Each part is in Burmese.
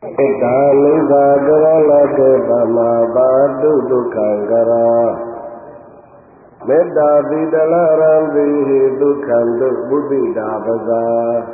Ita karalake tamabadu dukkhankara Metta vidalarambihi dukkhantu buddhidapasa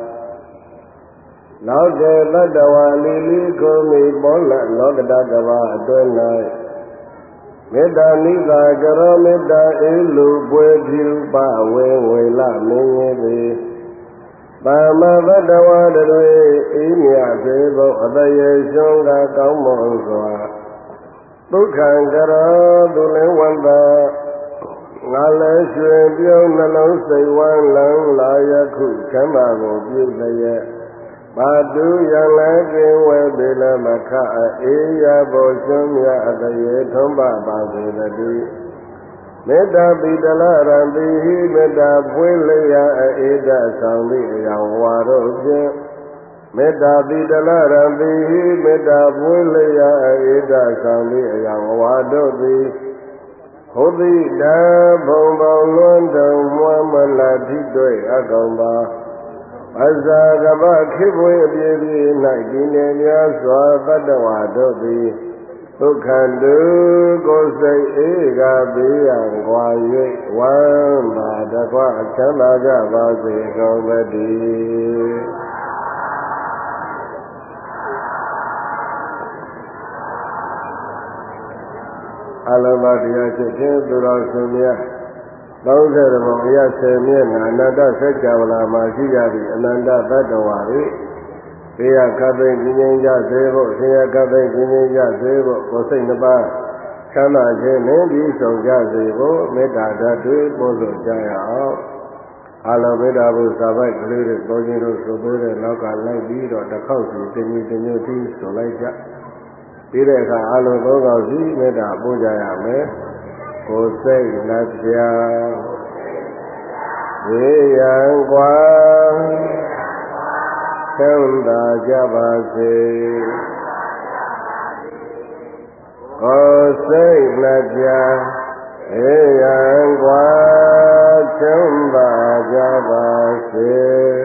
Loke tattva lili kumi bola lokadakava atwenai Metta nisa kara metta ilu bwethiu pa wela mingithi Bama Vadawa Dwe Inya Sebo Adaye Shonga Kaumo Swa Dukhankara Dulen Wanda Ngale Shwe Pyo Nalong Saiwan Lang Layaku Chamba Go Pyusaye Badu Yalake Webila Maka Eya Boshumya Adaye Thomba Basilati Metta Vidala Rambihi Metta Pwilaya Aida Sangli Yawaro Jin Metta Vidala Rambihi Metta Pwilaya Aida Sangli Yawaro Jin Hodi Da Bombang Luandang Muamala Tidoi Agamba Asa Gaba Kibwe Bibi Naikine Nyaswa Badawado Jin Dukhantu Kosai Ega Biyan Kwaye Wamba Dakwa Chamaga Vase Kaumati Alamadiya Chitin Durasumya Baudarabaya Semya Ananda Sajjavala Masiyadi Ananda Badawari Eya Kabe Jinyanja Sebo, Eya Kabe Jinyanja Sebo, Kosai Napa, Chana Jenendi Songja Sebo, Metta Datu, Bozo Jaya Ao, Alo Metta Bu Sabai Kliri, Bojiro Sobere, Loka Lai Biro, Takausi, Tenyu Ti, Solaija, Pireka Alo Bogausi, Metta Bojaya Me, Kosai Natya, Eya Kwa, Chanda Javase Kosai Natya Eyangwa Chanda Javase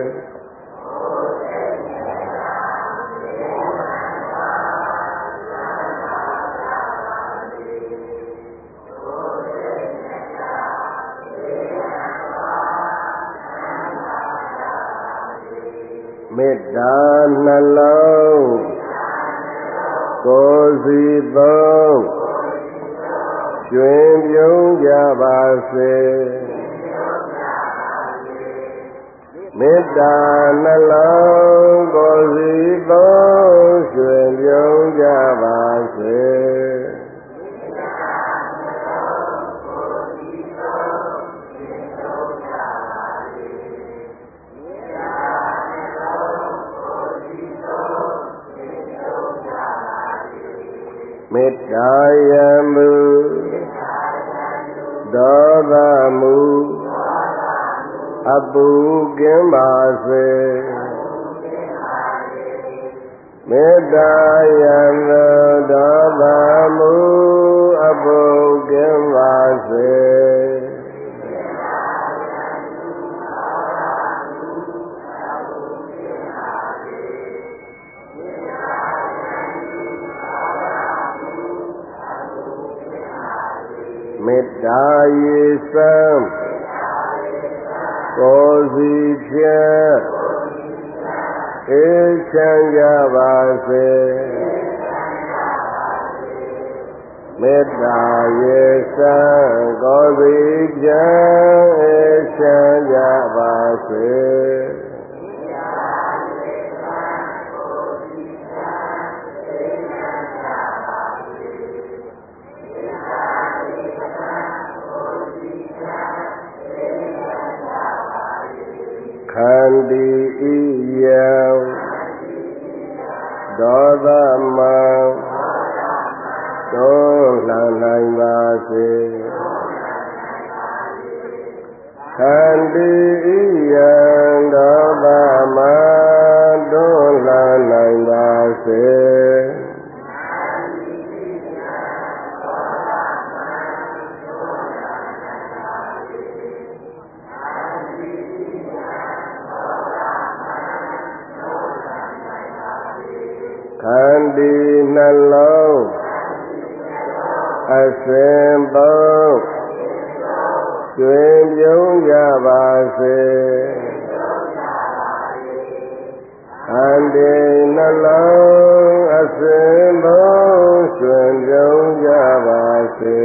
Metta Nalong Kosi Thong Chuyên Pyong Javase Metta Nalong Kosi Thong Chuyên Pyong Javase Mettayamu Dadamu Abu Gimbase Mettayamu Dadamu Abu Gimbase Mettayisam Kosi Pya Echanjavase Mettayisam Kosi Pya Echanjavase Khandi Iyam Dodamam Dolanai Vase Khandi Iyam Dodamam Dolanai Vase ခန္တီနှလုံးအစဉ်သုံးကျွင်ပြုံးကြပါစေခန္တီနှလုံးအစဉ်သုံးကျွင်ပြုံးကြပါစေ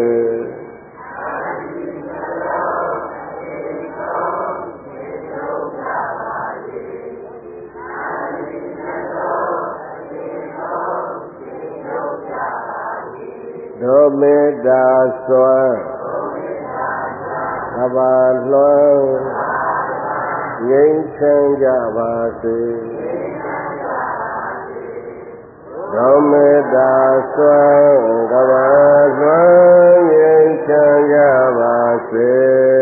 ဒုမေတ္တာစွမ်းကဘာလွှမ်းငြိမ်းချမ်းကြပါစေဒုမေတ္တာစွမ်းကဘာလွှမ်းငြိမ်းချမ်းကြပါစေ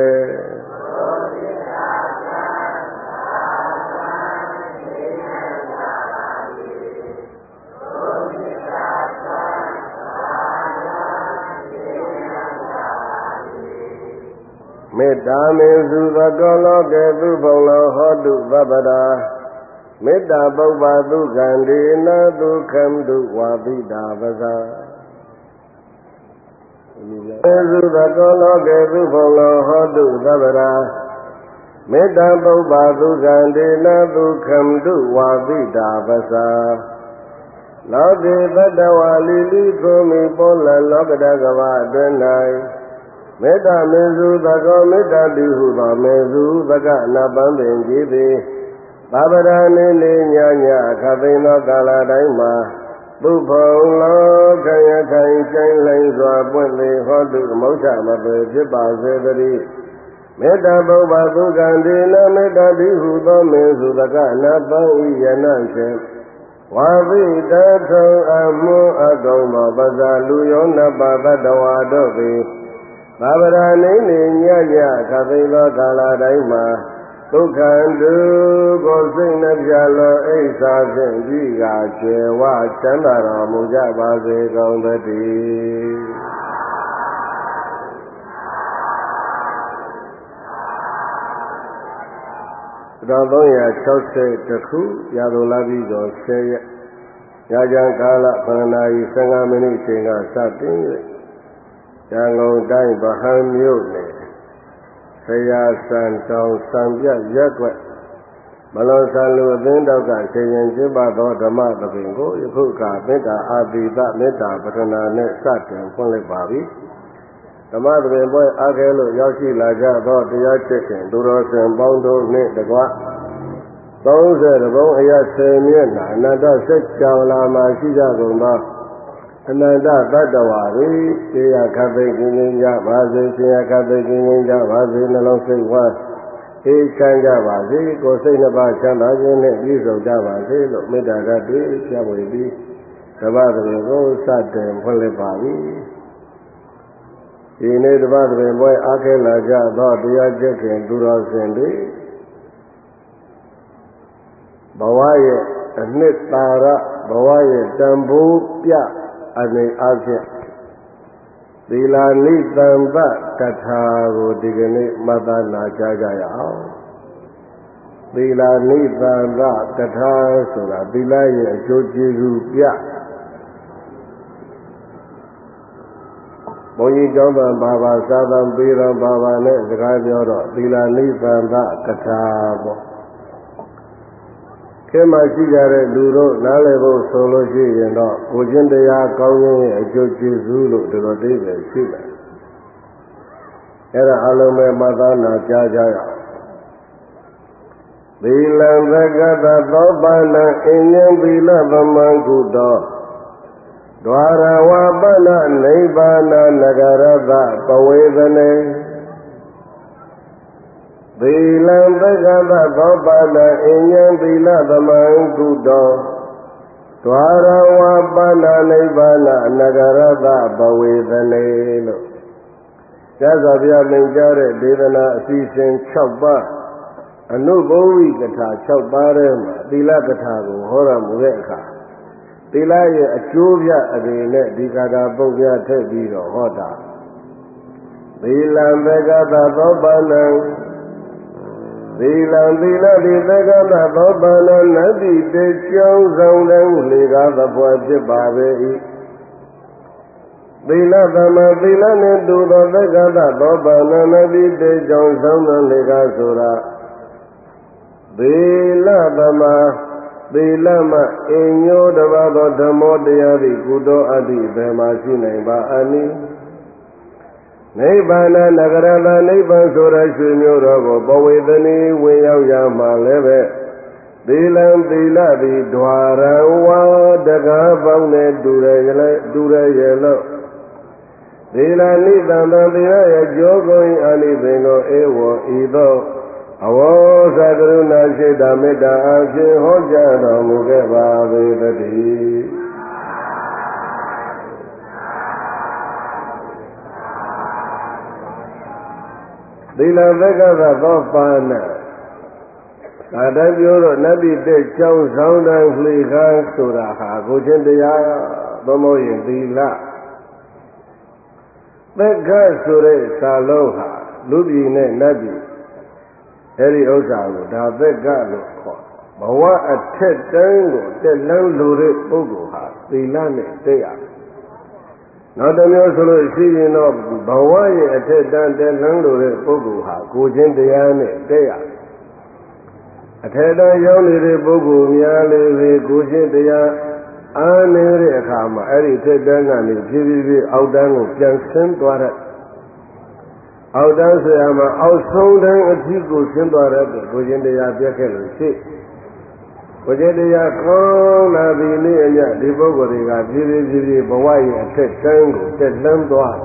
မေတ္တာမေစုသကောလောကေသူဘုံလောဟောတုသဗ္ဗရာမေတ္တာပုပ္ပါသုခန္တိနသုခန္တုဝါပိတာပဇာမေစုသကောလောကေသူဘုံလောဟောတုသဗ္ဗရာမေတ္တာပုပ္ပါသုခန္တိနသုခန္တုဝါပိတာပဇာလောကေတတဝါလိလိကိုမိပောလလောကတကဝအတွင်း၌မေတ္တာမေစုသကောမေတ္တာတိဟုသောမေစုသကအနာပန်းပင်ကြီးသည်သာဗရာနေနေညညအခသိန်သောကာလတိုင်းမှာသူဖုံလောခရထိုင်ဆိုင်လိမ့်စွာပွင့်လေဟောတုမௌချမပေဖြစ်ပါစေတည်းမေတ္တာပုပ္ပါသုခန္တိနမေတ္တာတိဟုသောမေစုသကအနာပန်းဤယနဖြင့်ဝါပိတထုံအမှုအကုန်သောပဇာလူယောနပါတတဝါတို့သည်သာဗရာနေနေညညခသိသောကာလတိုင်းမှာဒုက္ခတုကိုစိတ်နှပြလောအိဋ္ဌာဖြင့်ကြည်ကာကျွယ်ဝချမ်းသာတော်မူကြပါစေကုန်သတည်း1360ခုရာသလပိကျော်10ရက်ညချမ်းကာလ9နာရီ15မိနစ်အချိန်ကစတင်၍ရန်ကုန်တိုင်းဗဟန်းမြို့နယ်ဆရာစံတောင်စံပြရက်ွက်မလွန်ဆန်လူအသင်းတော်ကဆင်ရင်ကျင်းပသောဓမ္မသဘင်ကိုယခုကမေတ္တာအာတိတမေတ္တာပထနာနဲ့စတင်ဖွင့်လိုက်ပါပြီဓမ္မသဘင်ပွဲအားခဲလို့ရောက်ရှိလာကြသောတရားချစ်ခင်သူတော်စင်ပေါင်းတို့နှင့်တကွ30ဘုံအရ10မျက်နှာအနန္တစัจ java လာမှာရှိကြကုန်သောအနန္တသတ္တဝါတွေသေရခတ်သိကင်းကြပါစေဆင်းရဲခတ်သိကင်းကြပါစေနှလုံးစိတ်ဝမ်းအေးချမ်းကြပါစေကိုယ်စိတ်နှစ်ပါးချမ်းသာခြင်းနဲ့ပြည့်စုံကြပါစေလို့မေတ္တာဓာတ်တွေပြဝေပြီးဓမ္မသဘင်ကိုစတင်ဖွင့်လှစ်ပါပြီဒီနေ့ဓမ္မသဘင်ပွဲအားခဲလာကြသောတရားကျက်ခင်သူတော်စင်တွေဘဝရဲ့အနှစ်သာရဘဝရဲ့တန်ဖိုးပြအနေအချင်းသီလာနိသံပကထာကိုဒီကနေ့မှတ်သားနာကြားကြရအောင်သီလာနိသံပကထာဆိုတာသီလရဲ့အကျိုးကျေးဇူးပြဘုန်းကြီးကျောင်းသားဘာသာစာသံပေတော်ဘာသာနဲ့စကားပြောတော့သီလာနိသံပကထာပေါ့ခဲမှရှိကြတဲ့လူတို့နားလည်ဖို့ဆိုလို့ရှိရင်တော့ကိုချင်းတရားကောင်းခြင်းရဲ့အကျိုးကျေးဇူးလို့ဒီလိုသိပဲရှိတယ်။အဲ့ဒါအလုံးမဲ့မှတ်သားနာကြားကြရအောင်။သီလံသက္ကတသောပါဏံအင်းဉ္သီလသမံကုတောဒွါရဝပနနိဗ္ဗာနနဂရတပဝေသနေသီလံသက္ကတသောပါဏံအញ្ញံသီလသမံကုတောဒွါရဝပဏနိဗ္ဗာနအနဂရတဘဝေသနေလို့ကျမ်းစာပြသင်ကြားတဲ့ဒေသနာအစီအစဉ်6ပါးအနုဘဝိကထာ6ပါးထဲမှာသီလကထာကိုဟောရမူတဲ့အခါသီလရဲ့အကျိုးပြအနေနဲ့ဒီကထာပုဒ်ပြထည့်ပြီးတော့ဟောတာသီလံသက္ကတသောပါဏံသီလံသီလတိသက္ကသသောပါဏနတ္တိတေကြောင်းဆောင်တဲ့လေကားသဘောဖြစ်ပါပေ၏သီလသမသီလနှင့်တူသောသက္ကသသောပါဏနတ္တိတေကြောင်းဆောင်တဲ့လေကားဆိုတာသီလသမသီလမအင်ညိုတပါသောဓမ္မောတရားသည်ကုသိုလ်အတ္တိဘယ်မှာရှိနိုင်ပါအနည်းနိဗ္ဗာန်နဂရတနိဗ္ဗာန်ဆိုတဲ့ရွှေမျိုးတော်ကိုပဝေသနီဝင်ရောက်ရမှာလည်းပဲသီလံသီလသည်ဓွာရံဝါတကားပေါင်းနဲ့တူရရဲ့လို့သီလနိသံသံသီလရဲ့ကြောကုန်၏အာနိသင်ကိုဧဝံဤသို့အဝေါသကရုဏာရှိတာမေတ္တာအဖြစ်ဟောကြားတော်မူခဲ့ပါပေတည်းသီလသက္ကသသောပါဏသာတပြောတော့နတ်တိတဲ့ကြောင်းဆောင်တဲ့လှေကားဆိုတာဟာကိုချင်းတရားသုံးလို့ရင်သီလသက္ကဆိုတဲ့စာလုံးဟာလူပြည်နဲ့နတ်ပြည်အဲ့ဒီဥစ္စာကိုဒါသက္ကလို့ခေါ်ဘဝအထက်တန်းကိုတက်လန်းလိုတဲ့ပုဂ္ဂိုလ်ဟာသီလနဲ့တက်ရတယ်နောက်တစ်မျိုးဆိုလို့ရှိရင်တော့ဘဝရဲ့အထက်တန်းတက်လန်းလိုတဲ့ပုဂ္ဂိုလ်ဟာကိုချင်းတရားနဲ့တက်ရတယ်အထက်တန်းရောက်နေတဲ့ပုဂ္ဂိုလ်များလည်းပဲကိုချင်းတရားအားနေတဲ့အခါမှာအဲ့ဒီထက်တန်းကနေဖြည်းဖြည်းအောက်တန်းကိုပြန်ဆင်းသွားတဲ့အောက်တန်းဆိုရမှာအောက်ဆုံးတန်းအထိကိုဆင်းသွားတဲ့ကိုချင်းတရားပြတ်ခဲ့လို့ရှိကိုချင်းတရားကောင်းလာပြီနေ့အညဒီပုဂ္ဂိုလ်တွေကဖြည်းဖြည်းဘဝရဲ့အထက်တန်းကိုတက်လှမ်းသွား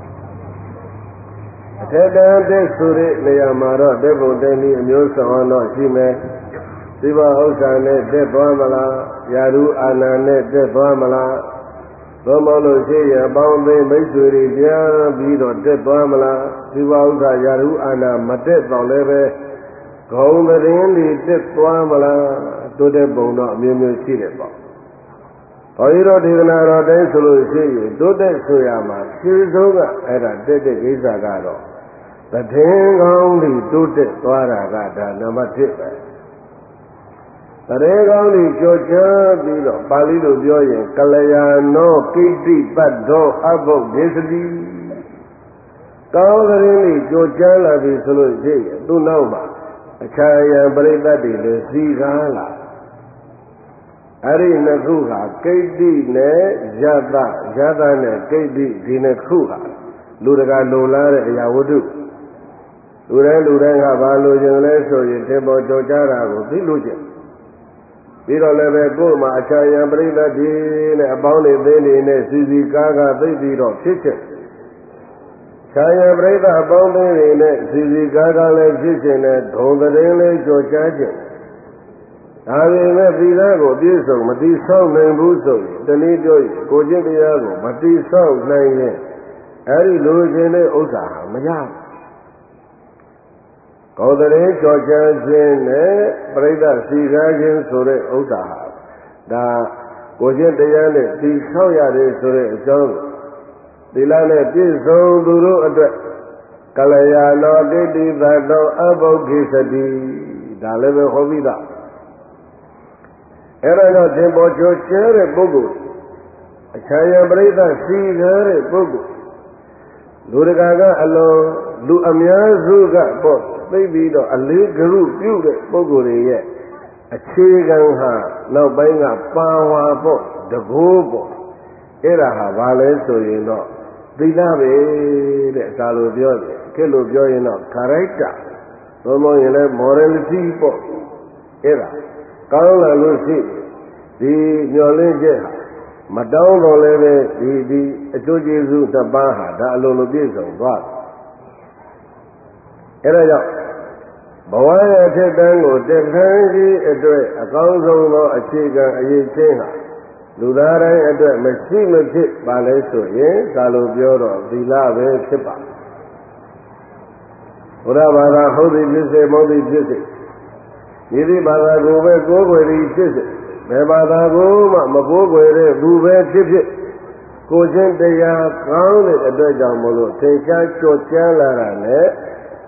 အထက်တန်းတက်ဆိုတဲ့နေရာမှာတော့တက်ဖို့တက်ပြီးအမျိုးဆောင်တော့ရှိမယ်ဒီဘဥစ္စာနဲ့တက်သွားမလားယာရုအာဏာနဲ့တက်သွားမလားသို့မဟုတ်လို့ရှိရင်အပေါင်းအသင်းမိတ်ဆွေတွေပြန်ပြီးတော့တက်သွားမလားဒီဘဥစ္စာယာရုအာဏာမတက်တော့လည်းပဲဂုံသတင်းတွေတက်သွားမလားတိုးတဲ့ပုံတော့အမျိုးမျိုးရှိတယ်ပေါ့ဘုန်းကြီးတို့ဒေသနာတော်တိုင်းဆိုလို့ရှိရင်တိုးတဲ့ဆိုရမှာရှင်းဆုံးကအဲ့ဒါတက်တဲ့ကိစ္စကတော့သတိကောင်းတွေတိုးတက်သွားတာကဒါနံပါတ်1ပဲတရေကောင်းကြီးကြောချပြီးတော့ပါဠိလိုပြောရင်ကလျာဏောကိတ္တိပတ္တောအဘုဒ္ဒေသတိကောင်းကလေးကြီးကြောချလာပြီဆိုလို့ရှိရင်သူ့နောက်မှာအခြားယံပရိသတ်တွေလည်းစီကားလာအဲ့ဒီနှစ်ခုဟာကိတ္တိနဲ့ယတနဲ့ကိတ္တိဒီနှစ်ခုဟာလူတကာလိုလားတဲ့အရာဝတ္ထုလူတိုင်းကဘာလိုချင်လဲဆိုရင်တေပေါ်ကြောချတာကိုသိလို့ချင်းပြီးတော့လည်းပဲကိုယ်မှာအခြားယံပရိသတ်တွေနဲ့အပေါင်းတွေသိနေနဲ့စီကားသိပြီးတော့ဖြစ်ချက်ခြားယံပရိသတ်အပေါင်းတွေနဲ့စီကားလည်းဖြစ်ခြင်းနဲ့ဒုံတရင်လေးကြောချခြင်းဒါပေမဲ့သီလကိုပြည့်စုံမတိဆောက်နိုင်ဘူးဆိုရင်တနည်းပြောရင်ကိုကျင့်တရားကိုမတိဆောက်နိုင်ရင်အဲ့ဒီလိုချင်တဲ့ဥစ္စာဟာမရဘူးကောသရေကြောချခြင်းနဲ့ပြိဿစီကားခြင်းဆိုတဲ့ဥစ္စာဟာဒါကိုကျင့်တရားနဲ့တိဆောက်ရတယ်ဆိုတဲ့အကြောင်းသီလနဲ့ပြည့်စုံသူတို့အတွက်ကလျာဏောကိတ္တိသတ္တောအဘုဂ္ဂိသတိဒါလည်းပဲဟောပြီးသားအဲ့ဒါတော့သင်္ဘောကြောချတဲ့ပုဂ္ဂိုလ်အခြားယံပြိဿစီကားတဲ့ပုဂ္ဂိုလ်လူတကာကအလုံးလူအများစုကပေါ့သိပြီးတော့အလေးဂရုပြုတဲ့ပုဂ္ဂိုလ်တွေရဲ့အခြေခံဟာနောက်ပိုင်းကပါဝါပေါ့တကိုးပေါ့အဲ့ဒါဟာဘာလဲဆိုရင်တော့သီလပဲတဲ့ဒါလိုပြောတယ်ခေတ်လိုပြောရင်တော့ character သို့မဟုတ်ရင်လည်း morality ပေါ့အဲ့ဒါကောင်းလာလို့ရှိဒီမျောလင်းချက်ဟာမတောင်းတော့လည်းပဲဒီအကျိုးကျေးဇူးတစ်ပါးဟာဒါအလုံးလုံးပြည့်စုံသွားတယ်အဲ့ဒါကြောင့်ဘဝရဲ့ထက်တန်းကိုတက်ခန်းကြီးအတွက်အကောင်းဆုံးသောအခြေခံအရေးချင်းဟာလူသားတိုင်းအတွက်မရှိမဖြစ်ပါလဲဆိုရင်ဒါလိုပြောတော့သီလပဲဖြစ်ပါဘုရားဘာသာဟုတ်သည်ဖြစ်စေမဟုတ်သည်ဖြစ်စေဒီဒီဘာသာကိုပဲကိုးကွယ်သည်ဖြစ်စေဘယ်ဘာသာကိုမှမကိုးကွယ်တဲ့သူပဲဖြစ်ဖြစ်ကိုချင်းတရားကောင်းတဲ့အတွက်ကြောင့်မလို့သင်္ချာကြော်ကြားလာတာနဲ့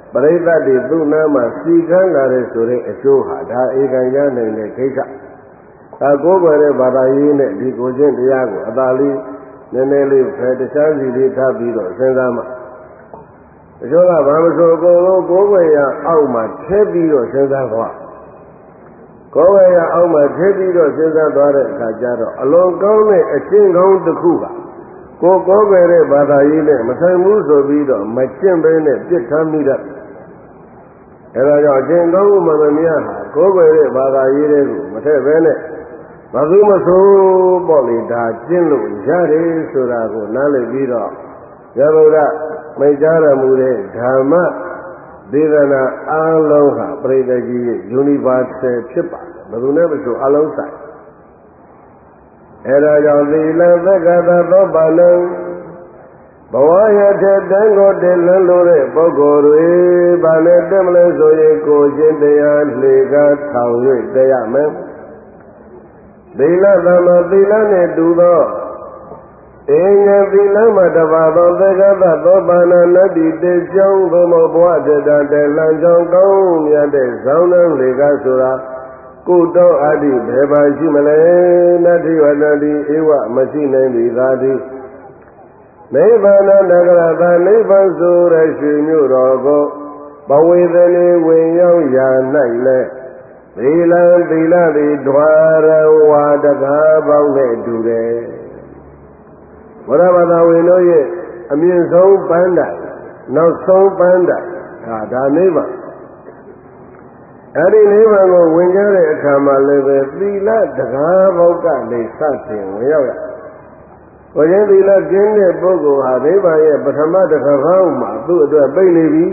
ပရိသတ်တွေသူ့နာမှာစီကန်းလာတဲ့ဆိုတဲ့အကျိုးဟာဒါဧကံရနိုင်တဲ့ကိစ္စဒါကိုယ်ွယ်တဲ့ဘာသာရေးနဲ့ဒီကိုချင်းတရားကိုအသာလေးနည်းနည်းလေးဖယ်တခြားစီလေးထားပြီးတော့စဉ်းစားမှတချို့ကဘာမဆိုအကုန်လုံးကိုယ်ွယ်ရအောက်မှာထည့်ပြီးတော့စဉ်းစားသွားကိုယ်ွယ်ရအောက်မှာထည့်ပြီးတော့စဉ်းစားသွားတဲ့အခါကျတော့အလွန်ကောင်းတဲ့အကျင့်ကောင်းတစ်ခုကကိုယ်ွယ်တဲ့ဘာသာရေးနဲ့မဆိုင်ဘူးဆိုပြီးတော့မကျင့်ဘဲနဲ့ပြစ်ထားမိတတ်အဲဒါကြောင့်အကျင့်ကောင်းမှန်သမျှဟာကိုယ်ွယ်တဲ့ဘာသာရေးတွေကိုမထည့်ဘဲနဲ့ဘာလို့မဆိုပေါ့လေဒါကျင့်လို့ရတယ်ဆိုတာကိုနားလည်ပြီးတော့ရဗုဒ္ဓမိတ်ကြားတော်မူတဲ့ဓမ္မဒေသနာအားလုံးဟာပရိသတ်ကြီးရဲ့ universal ဖြစ်ပါတယ်ဘယ်သူနဲ့မဆိုအလုံးဆိုင်အဲဒါကြောင့်သီလသက္ကသသောပါဏံဘဝရတဲ့တန်ကိုတည်လွန်လို့တဲ့ပုဂ္ဂိုလ်တွေဘာနဲ့တက်မလဲဆိုရင်ကိုယ်ချင်းတရားလှေကားထောင်၍တည်ရမယ်သီလသမသီလနဲ့တူသောအင်းငယ်သီလမှာတပါသောသက္ကသသောပါဏနတ္တိတေကြောင့်ဘုံဘဝတတတဲ့လမ်းကြောင်းကောင်းမြတ်တဲ့ဇောင်းနှံလေကားဆိုတာကုတောအတ္တိဘယ်ပါရှိမလဲနတ္တိဝတ္တိဧဝမရှိနိုင်သည်သာတိနိဗ္ဗာန်နဂရသာနိဗ္ဗာန်ဆိုရရှိမြို့တော်ကိုဘဝေသနေဝင်ရောက်ရာ၌လဲသီလသီလသည်ဓဝရဝါတကားပေါင်းနဲ့တူတယ်ဘုရားဘာသာဝင်တို့ရဲ့အမြင့်ဆုံးပန်းတိုင်နောက်ဆုံးပန်းတိုင်ဒါနိဗ္ဗာန်အဲ့ဒီနိဗ္ဗာန်ကိုဝင်ကြတဲ့အခါမှာလည်းပဲသီလတကားပေါင်းကနေစတင်ဝင်ရောက်ရကိုယ်ချင်းသီလကျင့်တဲ့ပုဂ္ဂိုလ်ဟာနိဗ္ဗာန်ရဲ့ပထမတစ်ခါပေါင်းမှာသူ့အတွက်ပိတ်နေပြီ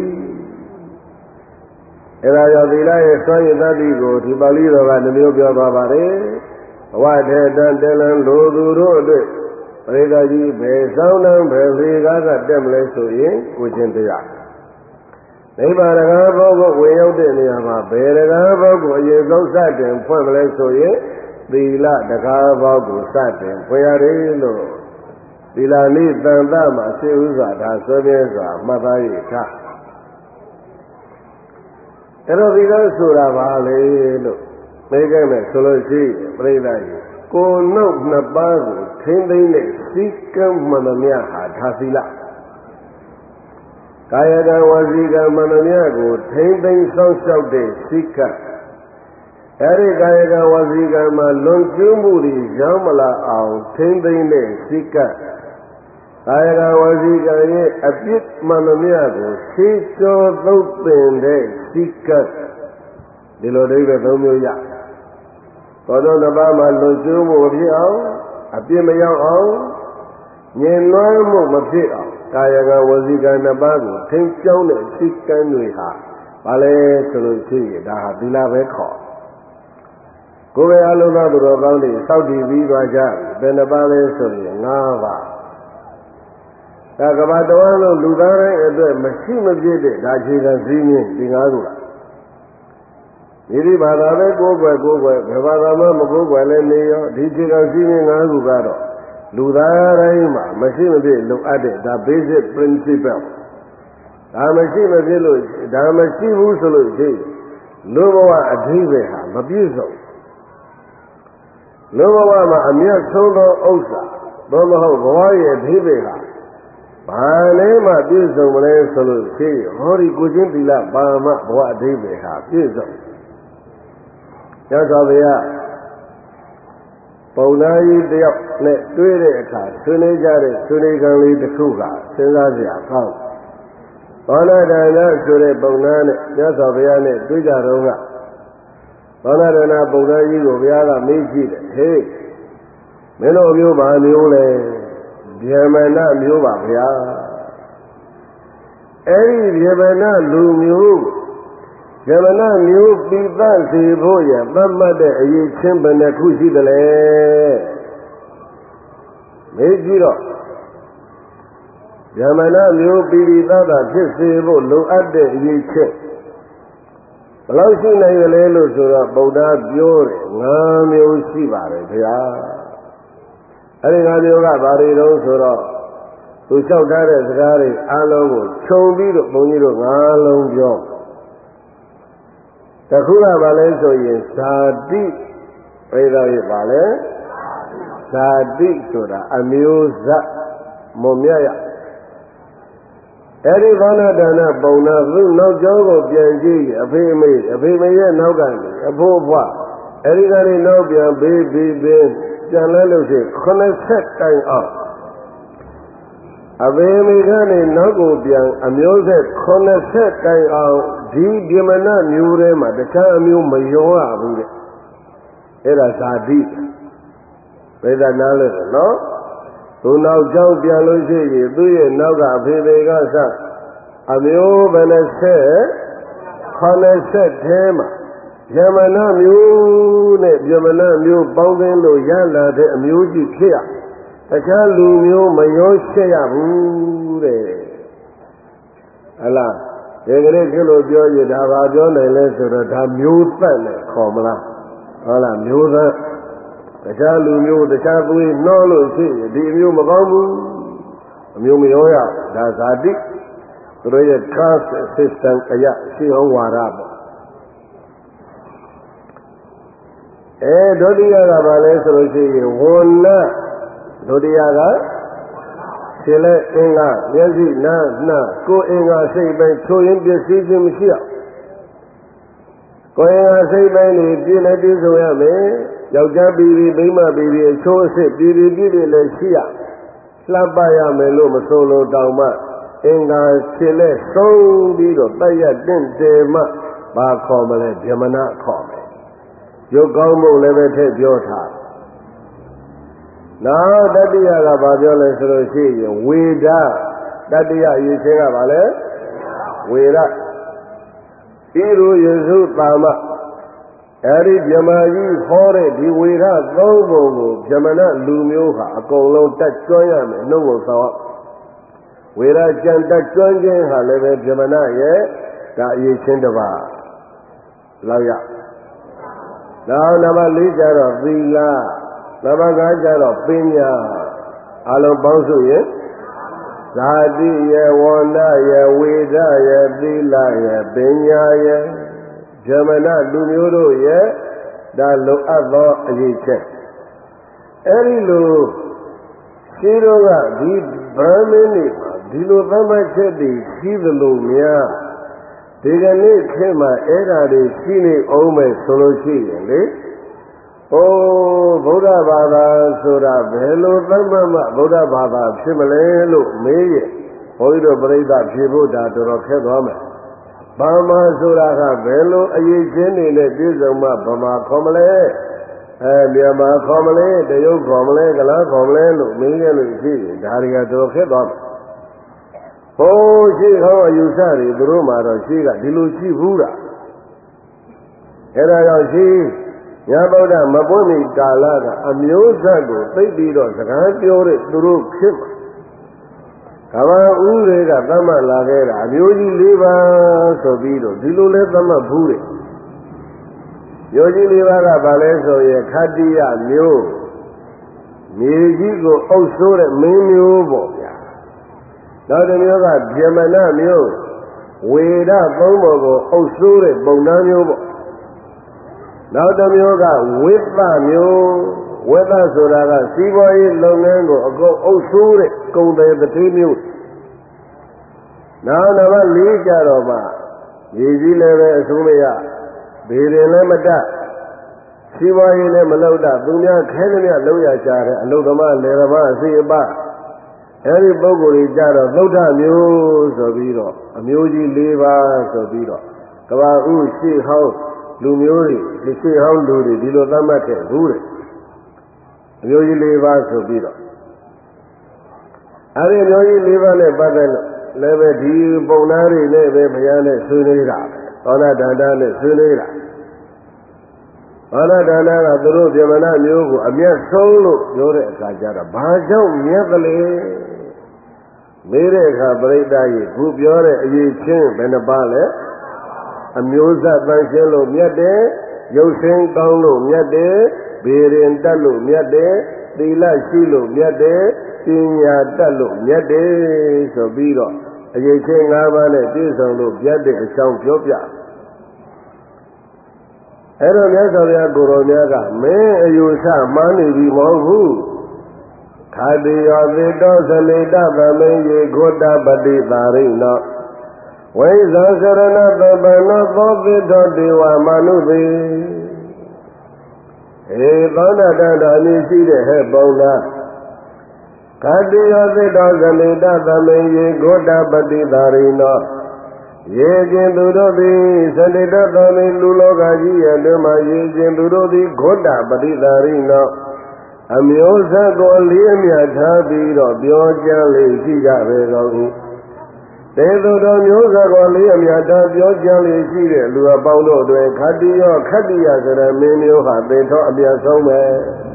အဲဒါကြောင့်သီလရဲ့စွမ်းရည်တတ်သည့်ကိုဒီပါဠိတော်ကနှမျိုးပြောသွားပါတယ်ဘဝထေတံတေလံလိုသူတို့အတွက်ပရိသတ်ကြီးဘယ်ဆောင်နှံဘယ်လေကားကတက်မလဲဆိုရင်ကိုချင်းတရားနိဗ္ဗာန်တကားဘောကိုဝင်ရောက်တဲ့နေရာမှာဘယ်တကားဘောကိုအရင်ဆုံးစတင်ဖွင့်မလဲဆိုရင်သီလတကားဘောကိုစတင်ဖွင့်ရတယ်လို့သီလနည်းတန်တမှာအရှိဥစွာဒါဆွဲပြဲစွာမှတ်သားရထားအဲ့တော့ဒီလိုဆိုတာပါလေလို့သိခဲ့မယ်ဆိုလို့ရှိရင်ပြိဿကြီးကိုယ်နှုတ်နှစ်ပါးကိုထိမ့်သိမ့်တဲ့စိတ်ကမှန်သမျှဟာဒါသီလကာယကံဝစီကံမှန်သမျှကိုထိမ့်သိမ့်စောင့်ရှောက်တဲ့စိတ်ကအဲ့ဒီကာယကံဝစီကံမှာလွန်ကျူးမှုတွေရောက်မလာအောင်ထိမ့်သိမ့်တဲ့စိတ်ကကာယကံဝစီကံရဲ့အပြစ်မှန်သမျှကိုသိကျော်သုတ်သင်တဲ့စိတ်ကဒီလိုအိဗယ်သုံးမျိုးရသောတော်နှစ်ပါးမှာလွန်ကျူးမှုမဖြစ်အောင်အပြစ်မရောက်အောင်ညင်နွမ်းမှုမဖြစ်အောင်ကာယကံဝစီကံနှစ်ပါးကိုထိန်းကျောင်းတဲ့စိတ်ကံတွေဟာဘာလဲဆိုလို့ရှိရင်ဒါဟာသီလပဲခေါ်ကိုယ်ပဲအလုံးသားသူတော်ကောင်းတွေစောင့်တည်ပြီးသွားကြဘယ်နှပါးလဲဆိုရင်၅ပါးဒါကဘာတော်လို့လူသားတိုင်းအတွက်မရှိမဖြစ်တဲ့ဒါခြေခံစည်းမျဉ်းဒီ၅ခုလားဒီဘာသာပဲကိုယ်ွယ်ဘယ်ဘာသာမှမကိုယ်ွယ်လဲနေရောဒီခြေခံစည်းမျဉ်း၅ခုကတော့လူသားတိုင်းမှာမရှိမဖြစ်လိုအပ်တဲ့ဒါ basic principle ဒါမရှိမဖြစ်လို့ဒါမရှိဘူးဆိုလို့ရှိရင်လူဘဝအဓိပ္ပာယ်ဟာမပြည့်စုံလူဘဝမှာအမြတ်ဆုံးသောဥစ္စာဘယ်မဟုတ်ဘဝရဲ့အဓိပ္ပာယ်ဟာဘာလဲမှပြည့်စုံမလဲဆိုလို့ရှိရင်ဟောဒီကိုချင်းသီလပါမဘဝအဓိပ္ပာယ်ဟာပြည့်စုံရသော်ဗျာပုံနာကြီးတယောက်နဲ့တွေ့တဲ့အခါဆွေးနွေးကြတဲ့ဆွေးနွေးကံလေးတစ်ခုကစဉ်းစားစရာကောင်းဘောနာဒနာဆိုတဲ့ပုံနာနဲ့ရသော်ဗျာနဲ့တွေ့ကြတော့ကဘောနာဒနာပုံနာကြီးကိုဗျာကမေးကြည့်တယ်ဟေးမင်းတို့မျိုးပါမျိုးလဲဗျမနမျိုးပါဗျာအဲ့ဒီဗျမနလူမျိုးဗျမနမျိုးပိသစေဖို့ရသတ်မှတ်တဲ့အရေးချင်းဘယ်နှခုရှိသလဲမေးကြည့်တော့ဗျမနမျိုးပိရိသတာဖြစ်စေဖို့လိုအပ်တဲ့အရေးချင်းဘယ်လောက်ရှိနိုင်ရလဲလို့ဆိုတော့ဗုဒ္ဓပြောတယ်၅မျိုးရှိပါတယ်ဗျာအဲ့ဒီ၅မျိုးကဘာတွေတုံးဆိုတော့သုသူလျှောက်ထားတဲ့စကားတွေအားလုံးကိုခြုံပြီးတော့ဘုန်းကြီးတို့၅လုံးပြောတခုကဘာလဲဆိုရင်ဇာတိဘယ်လိုရပါလဲဇာတိဆိုတာအမျိုးဇတ်မုံမြတ်ရအဲ့ဒီဘာနာဒါနပုံနာသူ့နောက်ကျောင်းကိုပြန်ကြည့်အဖေမေရဲ့နောက်ကနေအဖိုးအဖွားအဲ့ဒီကနေနောက်ပြန်ဘေးပြန်လဲလို့ရှိ80တိုင်အောင်အဖေမေကနေနောက်ကိုပြန်အမျိုးဆက်80တိုင်အောင်ဒီပြမနာမျိုးထဲမှာတခြားအမျိုးမရောရဘူးတဲ့အဲ့ဒါဇာတိဘယ်သာနားလဲနော်သူနောက်ကျောင်းပြန်လို့ရှိရင်သူ့ရဲ့နောက်ကအဖေကစအမျိုးဘယ်နဲ့80ထဲမှာယမနာမျိုးနဲ့ယမနာမျိုးပေါင်းသင်းလို့ရလာတဲ့အမျိုးကြီးဖြစ်ရတခြားလူမျိုးမရောရှက်ရဘူးတဲ့ဟလားဒီကနေ့ဖြစ်လို့ပြောရင်ဒါဘာပြောနိုင်လဲဆိုတော့ဒါမျိုးသက်နဲ့ခေါ်မလားဟုတ်လားမျိုးသက်တခြားလူမျိုးတခြားသွေးနှောလို့ရှိရင်ဒီအမျိုးမကောင်းဘူးအမျိုးမရောရဒါဇာတိသူတို့ရဲ့ caste system အရာရှိဟောဝါဒပေါ့ဒုတိယကဘာလဲဆိုလို့ရှိရင်ဝဏ္ဏဒုတိယကခြေလက်အင်္ဂါမျက်စိနားနှာကိုယ်အင်္ဂါစိတ်ပိုင်းချိုးရင်ပစ္စည်းခြင်းမရှိအောင်ကိုယ်အင်္ဂါစိတ်ပိုင်းတွေပြည့်လည်းပြည့်စုံရမယ်ယောက်ျားပြည်မိန်းမပြည်အချိုးအစ်ပြည်လည်းရှိရလှပရမယ်လို့မဆိုလိုတောင်မှအင်္ဂါခြေလက်သုံးပြီးတော့တတ်ရတင့်တယ်မှဘာခေါ်မလဲဗြဟ္မဏခေါ်မယ်ရုပ်ကောင်းမှုလည်းပဲထည့်ပြောထားနောက်တတိယကဘာပြောလဲဆိုလို့ရှိရင်ဝေဒတတိယအရေးချင်းကဘာလဲဝေဒဣရုယေစုတာမအဲ့ဒီဗြဟ္မာကြီးဟောတဲ့ဒီဝေဒသုံးပုံကိုဗြဟ္မဏလူမျိုးဟာအကုန်လုံးတက်ကျွမ်းရမယ်နှုတ်ကိုဆောက်ဝေဒကြံတက်ကျွမ်းခြင်းဟာလည်းပဲဗြဟ္မဏရဲ့ဒါအရေးချင်းတစ်ပါးလောက်ရနောက်နံပါတ်4ကျတော့သီလနံပါတ်5ကျတော့ပညာအလုံးပေါင်းစုရင်ဇာတိယေဝန္ဒယေဝေဒယေသီလယေပညာယေဗြဟ္မဏလူမျိုးတို့ရဲ့ဒါလိုအပ်သောအရေးချက်အဲဒီလိုရှိတော့ကဒီဗြဟ္မင်းတွေမှာဒီလိုသတ်မှတ်ချက်တွေရှိသလိုများဒီကနေ့ခေတ်မှာအဲ့ဓာတွေရှိနေအောင်မယ်ဆိုလို့ရှိရင်လေဩဗုဒ္ဓဘာသာဆိုတာဘယ်လိုသတ်မှတ်မှဗုဒ္ဓဘာသာဖြစ်မလဲလို့မေးရင်ဘုန်းကြီးတို့ပြိဿဖြေဖို့ဒါတော်တော်ခက်သွားမယ်ဗမာဆိုတာကဘယ်လိုအရေးချင်းတွေနဲ့ပြည့်စုံမှဗမာခေါ်မလဲမြန်မာခေါ်မလဲတရုတ်ခေါ်မလဲကလားခေါ်မလဲလို့မေးရလို့ရှိရင်ဒါတွေကတော်ခက်သွားမယ်ဟိုးရှိဟောအယူဆတွေသူတို့မှာတော့ရှိကဒီလိုရှိဘူးတာအဲ့ဒါကြောင့်ရှိညာဗုဒ္ဓမပွင့်မီကာလကအမျိုးဆက်ကိုသိပြီးတော့စကားပြောတဲ့သူတို့ဖြစ်မှာကဘာဥတွေကသတ်မှတ်လာခဲ့တာအမျိုးကြီး၄ပါးဆိုပြီးတော့ဒီလိုလဲသတ်မှတ်ဘူးတဲ့မျိုးကြီး၄ပါးကဘာလဲဆိုရင်ခတ္တိယမျိုးမြေကြီးကိုအုပ်ဆိုးတဲ့မင်းမျိုးပေါ့ဗျာနောက်တစ်မျိုးကဗြဟ္မဏမျိုးဝေဒသုံးပေါ်ကိုအုပ်ဆိုးတဲ့ပုံနာမျိုးပေါ့နောက်တစ်မျိုးကဝိသမျိုးဝိသဆိုတာကစီးပွားရေးလုပ်ငန်းကိုအကုန်အုပ်ဆိုးတဲ့ကုန်တယ်တတိမျိုးနောက်နံပါတ်၄ကျတော့မှရေကြီးလည်းပဲအစိုးမရဘေးရင်လည်းမတတ်စီးပွားရေးလည်းမလုပ်တတ်သူများခဲသမျှလုံးရကြတဲ့အလုသမားလယ်သမားအစီအပအဲဒီပုဂ္ဂိုလ်ကြီးကြတော့သုဒ္ဓမျိုးဆိုပြီးတော့အမျိုးကြီး၄ပါးဆိုပြီးတော့ကဘာဥရှိဟောင်းလူမျိုးတွေရှိဟောင်းလူတွေဒီလိုသတ်မှတ်ခဲ့ဘူးတဲ့အမျိုးကြီး၄ပါးဆိုပြီးတော့အဲဒီအမျိုးကြီး၄ပါးနဲ့ပတ်သက်လို့လည်းပဲဒီပုံနာတွေနဲ့ပဲဘုရားနဲ့ဆွေးနွေးတာသောနာဒန္တာနဲ့ဆွေးနွေးတာသောနာဒန္တာကသူတို့ဗြဟ္မဏမျိုးကိုအမျက်ဆုံးလို့ပြောတဲ့အခါကျတော့ဘာကြောင့်မြတ်ကလေးမေးတဲ့အခါပရိသတ်ကြီးခုပြောတဲ့အရေးချင်းဘယ်နှပါလဲအမျိုးဆက်တန်ရှင်းလို့မြတ်တယ်ရုပ်ဆင်းကောင်းလို့မြတ်တယ်ဘေရင်တက်လို့မြတ်တယ်သီလရှိလို့မြတ်တယ်ပညာတတ်လို့မြတ်တယ်ဆိုပြီးတော့အရေးချင်း၅ပါးနဲ့ပြည့်စုံလို့မြတ်တဲ့အကြောင်းပြောပြအဲ့တော့မြတ်စွာဘုရားကိုယ်တော်များကမင်းအယူဆမှားနေပြီမဟုတ်ဘူးခါတိယောသေတောသလေတသမေယေဂောတပတိသာရိနောဝိဇာစရဏသဗ္ဗနောသောပိတောဒေဝမနုသေသောဏတန္တအမည်ရှိတဲ့ဟဲ့ပုံလားခါတိယောသေတောသလေတသမေယေဂောတပတိသာရိနောရေခြင်းသူတို့သည်စတိတသောမိလူလောကကြီးရဲ့အတွင်းမှာရေခြင်းသူတို့သည်ဂောတပတိသာရိနောအမျိုးဆက်ကိုလေးအမြတ်ထားပြီးတော့ပြောကြားလေရှိကြပေကုန်၏တေသူတော်မျိုးဆက်ကိုလေးအမြတ်ထားပြောကြားလေရှိတဲ့လူအပေါင်းတို့တွင်ခတ္တိယောခတ္တိယဆိုတဲ့မင်းမျိုးဟာသေထောအပြတ်ဆုံးပဲ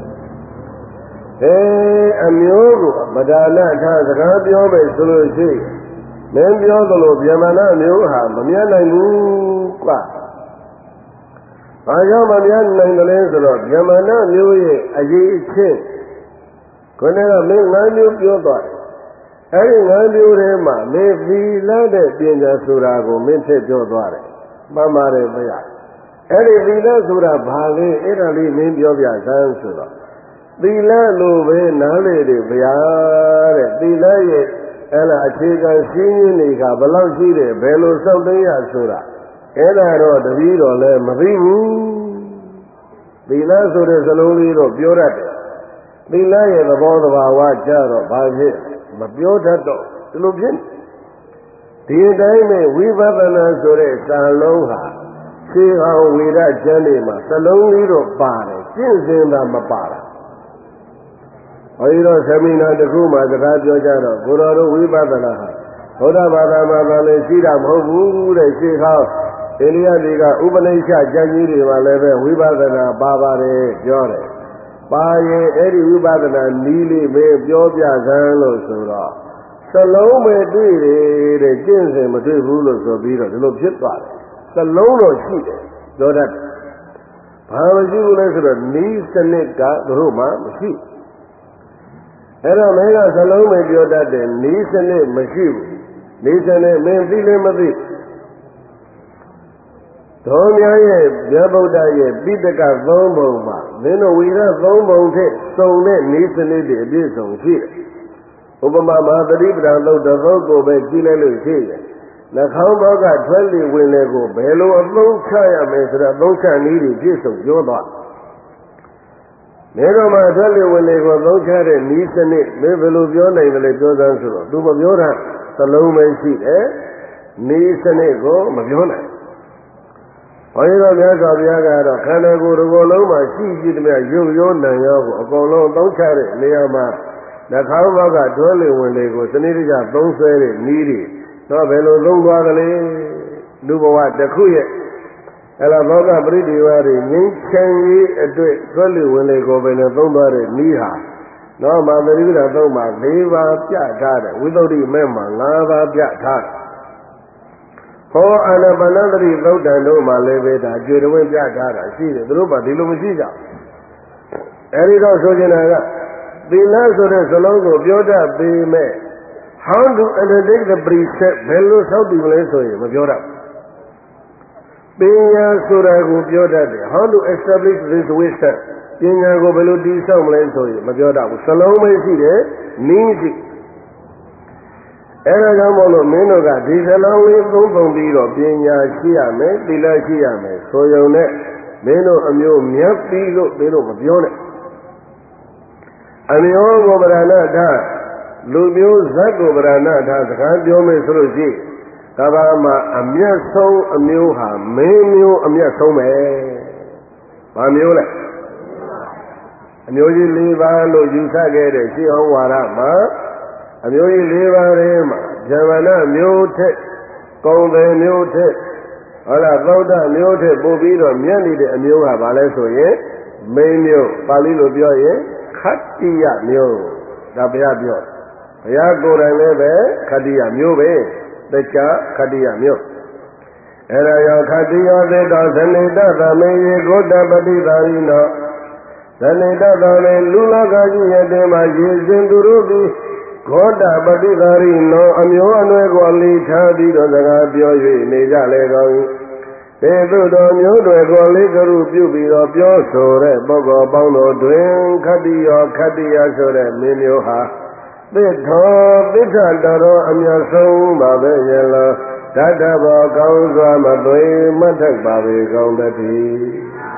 အမျိုးကိုဗဒါနထားစကားပြောမယ်ဆိုလို့ရှိမင်းပြောသလိုဗျမနာမျိုးဟာမမြတ်နိုင်ဘူးကွာ။ဘာကြောင့်မမြတ်နိုင်တယ်လဲဆိုတော့ဗျမနာမျိုးရဲ့အရေးအချင်းခေါင်းကမင်း၅မျိုးပြောသွားတယ်။အဲဒီ၅မျိုးထဲမှာမင်းသီလတဲ့ပညာဆိုတာကိုမင်းထည့်ပြောသွားတယ်။မှန်ပါတယ်ဗျာ။အဲဒီသီလဆိုတာဘာလဲအဲ့ဒါလေးမင်းပြောပြစမ်းဆိုတော့သီလလို့ပဲနားလေတယ်ဗျာတဲ့သီလရဲ့အဲ့ဒါအခြေခံရှင်းရင်းတွေကဘယ်လောက်ရှိတယ်ဘယ်လိုစောင့်သိရဆိုတာအဲ့ဒါတော့တပည့်တော်လည်းမသိဘူးသီလဆိုတဲ့စလုံးလေးတော့ပြောတတ်တယ်သီလရဲ့သဘောတဘာဝကြတော့ဘာဖြစ်မပြောတတ်တော့ဒီလိုဖြစ်ဒီတိုင်းနဲ့ဝိပဿနာဆိုတဲ့စာလုံးဟာရှင်းအောင်ဝေဒကျမ်းတွေမှာစလုံးလေးတော့ပါတယ်ကျင့်စဉ်သာမပါတာဘုရားတော်ဆမီနာတစ်ခုမှစကားပြောကြတော့ကိုတော်တို့ဝိပဿနာဟာဘုရားဘာသာမှာလည်းရှိတာမဟုတ်ဘူးတဲ့ရှင်းဟောင်းအိန္ဒိယတွေကဥပနိစ္စကျမ်းကြီးတွေမှာလည်းပဲဝိပဿနာပါပါတယ်ပြောတယ်ပါရင်အဲ့ဒီဝိပဿနာနီးလေးပဲပြောပြစမ်းလို့ဆိုတော့စလုံးပဲတွေ့တယ်တဲ့ကျင့်စဉ်မတွေ့ဘူးလို့ဆိုပြီးတော့ဒီလိုဖြစ်သွားတယ်စလုံးတော့ရှိတယ်ပြောတတ်ဘာမရှိဘူးလဲဆိုတော့နီးစနစ်ကတို့မှမရှိအဲ့တော့မင်းကစလုံးပဲပြောတတ်တယ်နီးစနစ်မရှိဘူးနီးစနစ်မင်းသိလည်းမသိတော်များရဲ့မြတ်ဗုဒ္ဓရဲ့ပိဋကသုံးပုံမှာမင်းတို့ဝိရသုံးပုံထက်စုံတဲ့နီးစနစ်တွေအပြည့်စုံရှိတယ်ဥပမာမဟာသတိပ္ပံသုတ်တစ်သုတ်ကိုပဲကြည့်လိုက်လို့ရှိတယ်နှာခေါင်းဘောကထွက်လေဝင်လေကိုဘယ်လိုအသုံးချရမယ်ဆိုတော့အသုံးချနည်းတွေပြည့်စုံပြောသွားမင်းတို့မှာထွက်လေဝင်လေကိုသုံးချတဲ့နီးစနစ်မင်းဘယ်လိုပြောနိုင်တယ်လဲပြောစမ်းဆိုတော့သူမပြောတာသလုံးပဲရှိတယ်နီးစနစ်ကိုမပြောနိုင်ဘုရားမြတ်စွာဘုရားကတော့ခန္ဓာကိုယ်တစ်ခုလုံးမှာရှိရှိသမျှရုပ်ရောနာမ်ရောကိုအကုန်လုံးသုံးချတဲ့နေရာမှာနှာခေါင်းဘောကတွဲလေဝင်လေကိုစနစ်တကျသုံးဆွဲတဲ့နည်းတွေတော့ဘယ်လိုသုံးသွားကလေးလူဘဝတစ်ခုရဲ့အဲ့ဒါဘောကပရိဒီဝါတွေငြိမ်းချမ်းရေးအတွက်တွဲလေဝင်လေကိုပဲနဲ့သုံးသွားတဲ့နည်းဟာတော့မာသရိပ္ပံသုံးမှာ၄ပါးပြထားတယ်ဝိသုဒ္ဓိမဲ့မှာ၅ပါးပြထားတယ်ဟောအာနာပါနသတိသုတ်တန်တို့မှာလည်းပဲဒါကျွေတွင်းပြထားတာရှိတယ်သူတို့ကဒီလိုမရှိကြအဲဒီတော့ဆိုချင်တာကသီလဆိုတဲ့စလုံးကိုပြောတတ်ပေမဲ့ how to undertake the precept ဘယ်လိုဆောက်တည်မလဲဆိုရင်မပြောတတ်ပညာဆိုတာကိုပြောတတ်တယ် how to establish this wisdom ပညာကိုဘယ်လိုတည်ဆောက်မလဲဆိုရင်မပြောတတ်ဘူးစလုံးပဲရှိတယ်နည်းရှိအဲ့ဒါကြောင့်မို့လို့မင်းတို့ကဒီစလုံးလေးသုံးပုံပြီးတော့ပညာရှိရမယ်သီလရှိရမယ်ဆိုရုံနဲ့မင်းတို့အမျိုးမြတ်ပြီးလို့မင်းတို့မပြောနဲ့အမျိုးကိုဗရဏထားလူမျိုးဇတ်ကိုဗရဏထားစကားပြောမယ်ဆိုလို့ရှိကဘာမှာအမျက်ဆုံးအမျိုးဟာမင်းမျိုးအမျက်ဆုံးပဲဘာမျိုးလဲအမျိုးကြီး၄ပါးလို့ယူဆခဲ့တဲ့ရှင်းဟောဝါဒမှာအမျိုးကြီး၄ပါးထဲမှာဇမနမျိုးထက်ကုံတယ်မျိုးထက်ဟုတ်လားသောတမျိုးထက်ပို့ပြီးတော့မြတ်နေတဲ့အမျိုးဟာဘာလဲဆိုရင်မင်းမျိုးပါဠိလိုပြောရင်ခတ္တိယမျိုးဒါဘုရားပြောဘုရားကိုယ်တိုင်လည်းပဲခတ္တိယမျိုးပဲတခြားခတ္တိယမျိုးအဲ့ဒါရောခတ္တိယောသေတောဇနိတသမေယေဂောတပတိသာရိနောဇနိတတော်လေလူလောကကြီးရဲ့တဲမှာရည်စင်သူတို့သည်ခောတပတိသာရိနောအမျိုးအနွယ်ကိုအလေးထားပြီးတော့စကားပြော၍နေကြလေကောင်းပေသို့တော်မျိုးတွေကိုလေးကရုပြုပြီးတော့ပြောဆိုတဲ့ပုဂ္ဂိုလ်ပေါင်းတို့တွင်ခတ္တိယောခတ္တိယဆိုတဲ့မင်းမျိုးဟာသစ္ထောသစ္စာတော်အမြတ်ဆုံးပါပဲရဲ့လားဓာတ္တဘောကောင်းစွာမသွေမထိုက်ပါပေကောင်းတည်း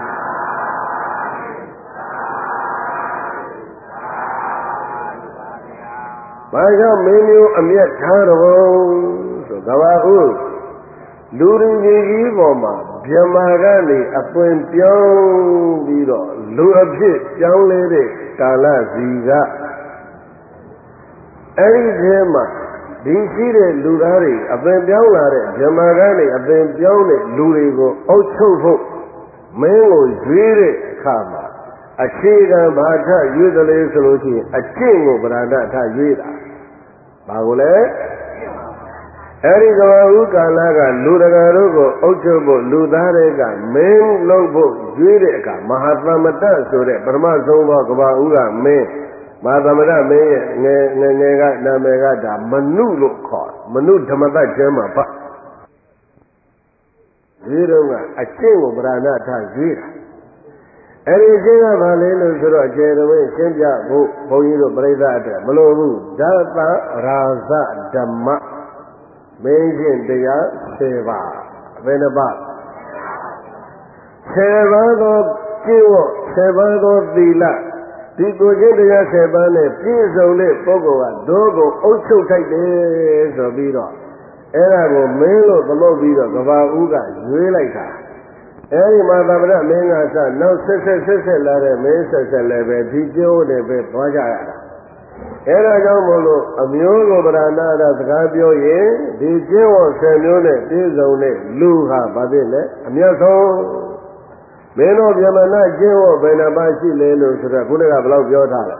ဘာကြောင့်မင်းမျိုးအမျက်ထားတော်ဆိုကဘာဟုလူရင်းကြီးပေါ်မှာဗြဟ္မာကနေအပွင့်ပြောင်းပြီးတော့လူအဖြစ်ပြောင်းလဲတဲ့ကာလစီကအဲ့ဒီထဲမှာဒီရှိတဲ့လူသားတွေအပင်ပြောင်းလာတဲ့ဗြဟ္မာကနေအပင်ပြောင်းတဲ့လူတွေကိုအုပ်ချုပ်ဖို့မင်းကိုရွေးတဲ့အခါမှာအခြေခံဘာထရွေးတယ်လဲဆိုလို့ရှိရင်အကျင့်ကိုဗราဏထရွေးတာဘာကိုလဲအဲဒီကဘာဥကာလကလူတကာတို့ကိုအုပ်ချုပ်ဖို့လူသားတွေကမင်းလုပ်ဖို့ရွေးတဲ့အခါမဟာသမတဆိုတဲ့ပထမဆုံးသောကဘာဥကမင်းမဟာသမတမင်းရဲ့ငယ်ကနာမည်ကဒါမနုလို့ခေါ်မနုဓမ္မတကျမ်းမှာပါဒီတော့ကအကျင့်ကိုဗราဏထရွေးတာအဲ့ဒီအကျင့်ကဘာလဲလို့ဆိုတော့အခြေတော်ဝင်ရှင်းပြဖို့ဘုန်းကြီးတို့ပြိဿအတွက်မလိုဘူးဓာတရာဇဓမ္မမင်းချင်းတရား10ပါးဘယ်နှပါး10ပါးသောကျင့်ဝတ်10ပါးသောသီလဒီကိုချင်းတရား10ပါးနဲ့ပြည့်စုံတဲ့ပုဂ္ဂိုလ်ကတို့ကိုအုပ်ချုပ်ထိုက်တယ်ဆိုပြီးတော့အဲ့ဒါကိုမင်းလို့သမုတ်ပြီးတော့ကဘာဦးကရွေးလိုက်တာအဲဒီမှာသမဏမင်းကစနောက်ဆက်လာတဲ့မင်းဆက်လည်းပဲဒီကျိုးနဲ့ပဲသွားကြရတာအဲဒါကြောင့်မို့လို့အမျိုးကိုဗราဏတာစကားပြောရင်ဒီကျင့်ဝတ်10မျိုးနဲ့ပြည့်စုံတဲ့လူဟာဘာဖြစ်လဲအမြတ်ဆုံးမင်းတို့ဗြဟ္မဏကျင့်ဝတ်ဘယ်နှပါးရှိလဲလို့ဆိုတော့ခုနကဘယ်လောက်ပြောထားလဲ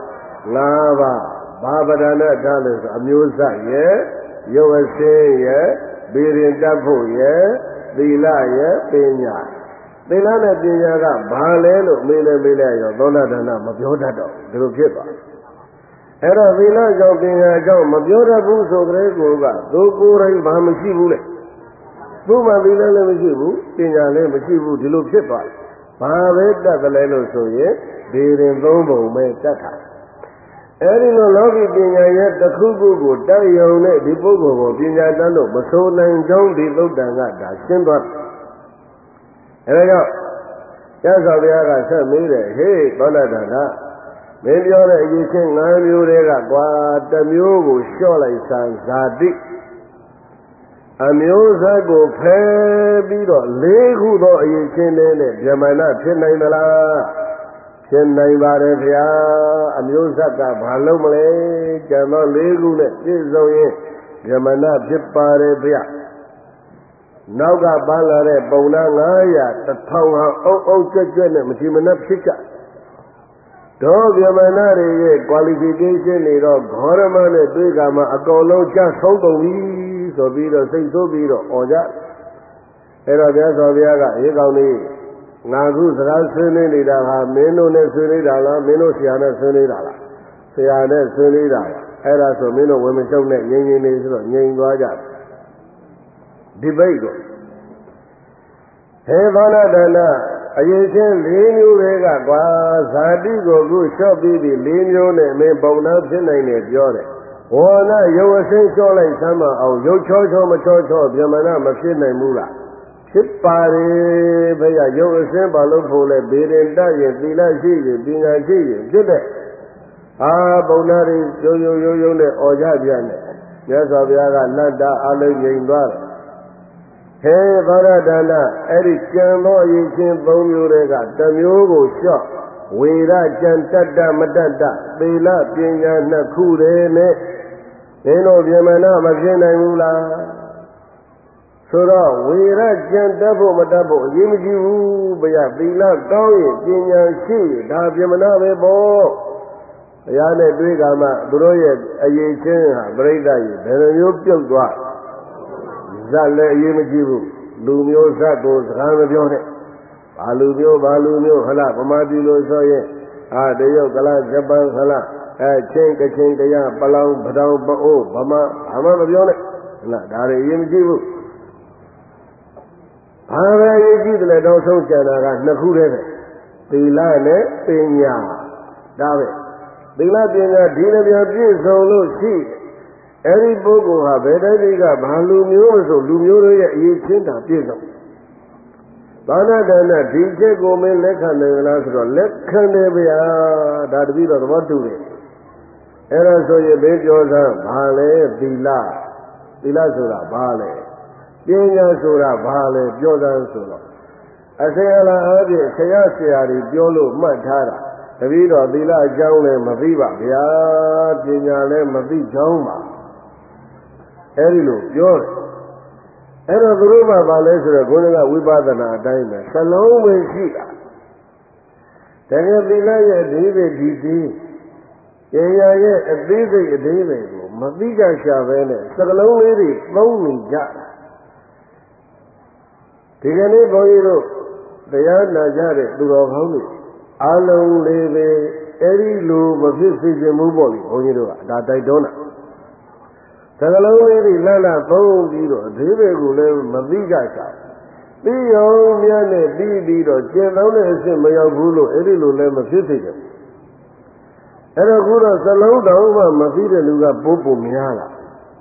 5ပါးဘာဗราဏထားလို့ဆိုအမျိုးစရဲ့ရုပ်အစင်းရဲ့ဘိရင်တတ်ဖို့ရဲ့သီလရဲ့ပညာသီလနဲ့ပညာကဘာလဲလို့မေးလဲရောသောတာဒနာမပြောတတ်တော့ဒီလိုဖြစ်သွားအဲ့တော့သီလကြောင့်ပညာကြောင့်မပြောတတ်ဘူးဆိုကြတဲ့ကိုကသူကိုယ်တိုင်ဘာမရှိဘူးလေသူ့မှာသီလလည်းမရှိဘူးပညာလည်းမရှိဘူးဒီလိုဖြစ်သွားတယ်ဘာပဲတတ်တယ်လဲလို့ဆိုရင်ဒီရင်သုံးပုံပဲတတ်တာအဲ့ဒီလိုလောကီပညာရဲ့တစ်ခုခုကိုတတ်ရုံနဲ့ဒီပုဂ္ဂိုလ်ကိုပညာတတ်လို့မဆိုနိုင်ကြောင်းဒီသုတ်တန်ကဒါရှင်းသွားအဲဒါကြောင့်ကျသော်ဘုရားကဆက်မေးတယ်ဟေးသောဏတနာမင်းပြောတဲ့အရေးချင်း5မျိုးတည်းကကွာတစ်မျိုးကိုလျှော့လိုက်စမ်းဇာတိအမျိုးဆက်ကိုဖယ်ပြီးတော့4ခုသောအရေးချင်းတွေနဲ့ဗြဟ္မဏဖြစ်နိုင်သလားဖြစ်နိုင်ပါတယ်ဗျာအမျိုးဆက်ကဘာလုံးမလဲကျန်သော4ခုနဲ့ပြည့်စုံရင်ဗြဟ္မဏဖြစ်ပါတယ်ဗျာနောက်ကပန်းလာတဲ့ပုံနာ900 1000ဟာအုပ်ကြွနဲ့မချီမနှက်ဖြစ်ကြတော့ဗြဟ္မဏတွေရဲ့ qualification တွေတော့ဂေါရမနဲ့တွေ့ကမှအကုန်လုံးကျဆုံးကုန်ပြီဆိုပြီးတော့စိတ်ဆိုးပြီးတော့អော်ကြအဲ့တော့မြတ်စွာဘုရားကအေးကောင်းလေးငါခုစကားဆွေးနွေးနေတာဟာမင်းတို့နဲ့ဆွေးနွေးတာလားမင်းတို့ဆရာနဲ့ဆွေးနွေးတာလားဆရာနဲ့ဆွေးနွေးတာအဲ့ဒါဆိုမင်းတို့ဝင်မရှုံနဲ့ငြိမ်နေဆိုတော့ငြိမ်သွားကြဒီဘိတ်ကိုဟေသောနာတနာအရေးချင်း4မျိုးတွေကကွာဇာတိကိုခုလျှော့ပြီးပြီ4မျိုးနဲ့မင်းပုံနာဖြစ်နိုင်တယ်ပြောတယ်ဝေါနာရုပ်အစိမ်းလျှော့လိုက်သမ်းမအောင်ရုပ်ချောမချောဗြဟ္မဏမဖြစ်နိုင်ဘူးလားဖြစ်ပါလေဘုရားရုပ်အစိမ်းဘာလို့ဖို့လဲဘေရင်တရင်သီလရှိရင်ပညာရှိရင်ဖြစ်တဲ့ပုံနာတွေရုံနဲ့អော်ကြပြန်တယ်မြတ်စွာဘုရားကလတ်တာအလုံးငြိမ်သွားတယ်ဟေသောရဒနာအဲ့ဒီကျန်သောအရေးချင်း3မျိုးတွေကတစ်မျိုးကိုလျှော့ဝေရကျန်တတ္တမတတ္တသီလပညာ2ခုတည်းနဲ့သင်တို့ဗြဟ္မဏမဖြစ်နိုင်ဘူးလားဆိုတော့ဝေရကျန်တတ်ဖို့မတတ်ဖို့အရေးမကြီးဘူးဗျာသီလကောင်းရင်ပညာရှိရင်ဒါဗြဟ္မဏပဲပေါ့ဘုရားနဲ့တွေ့ကမှသူတို့ရဲ့အရေးချင်းဟာပြိဋ္ဌာကြီးဘယ်လိုမျိုးပြုတ်သွားဇတ်လည်းအရေးမကြီးဘူးလူမျိုးဇတ်ကိုစကားမပြောနဲ့ဘာလူမျိုးဟလားဗမာပြည်လို့ဆိုရင်တရုတ်ကလားဂျပန်ကလားချင်းကချင်းတရားပလောင်ပတောင်ပအိုးဗမာဘာမှမပြောနဲ့ဟုတ်လားဒါတွေအရင်မကြည့်ဘူးဘာပဲအရေးကြီးတယ်လဲတော့ဆုံးကျန်တာကနှစ်ခုတည်းပဲသီလနဲ့ပညာဒါပဲသီလပညာဒီလိုပြည့်စုံလို့ရှိအဲ့ဒီပုဂ္ဂိုလ်ဟာဘယ်တိုင်းကဘာလူမျိုးမဆိုလူမျိုးတွေရဲ့အရေးချင်းတာပြည့်စုံဘာနာဒါနဒီချက်ကိုမင်းလက်ခံနိုင်လားဆိုတော့လက်ခံတယ်ဗျာဒါတပည့်တော်သဘောတူတယ်အဲ့ဒါဆိုရင်ဘေးပြောစမ်းဘာလဲသီလဆိုတာဘာလဲပညာဆိုတာဘာလဲပြောစမ်းဆိုတော့အစေအလားအပြင်ဆရာတွေပြောလို့မှတ်ထားတာတပည့်တော်သီလအကြောင်းလည်းမသိပါဗျာပညာလည်းမသိကြောင်းပါအဲ့ဒီလိုပြောတယ်အဲ့တော့သူတို့ကဘာလဲဆိုတော့ဘုရားကဝိပဿနာအတိုင်းပဲစလုံးပဲရှိတာတကယ်သီလရဲ့အဓိပ္ပာယ်ဒီပညာရဲ့အသေးစိတ်အဓိပ္ပာယ်ကိုမသိကြရှာပဲနဲ့စကလုံးလေးတွေသုံးနေကြတာဒီကနေ့ဘုန်းကြီးတို့တရားနာကြတဲ့သူတော်ကောင်းတွေအလုံးလေးပဲအဲ့ဒီလိုမဖြစ်စေချင်ဘူးပေါ့လေဘုန်းကြီးတို့ကဒါတိုက်တွန်းတာစကလုံးလေးတွေလှလှသုံးပြီးတော့အသေးပဲကိုလည်းမသိကြရှာပြီးရောမြတ်နဲ့ပြီးတော့ကျင့်သုံးတဲ့အစ်မရောက်ဘူးလို့အဲ့ဒီလိုလည်းမဖြစ်စေချင်ဘူးအဲ့တော့ခုတော့စလုံးတော်မှမသိတဲ့လူကပို့များလာ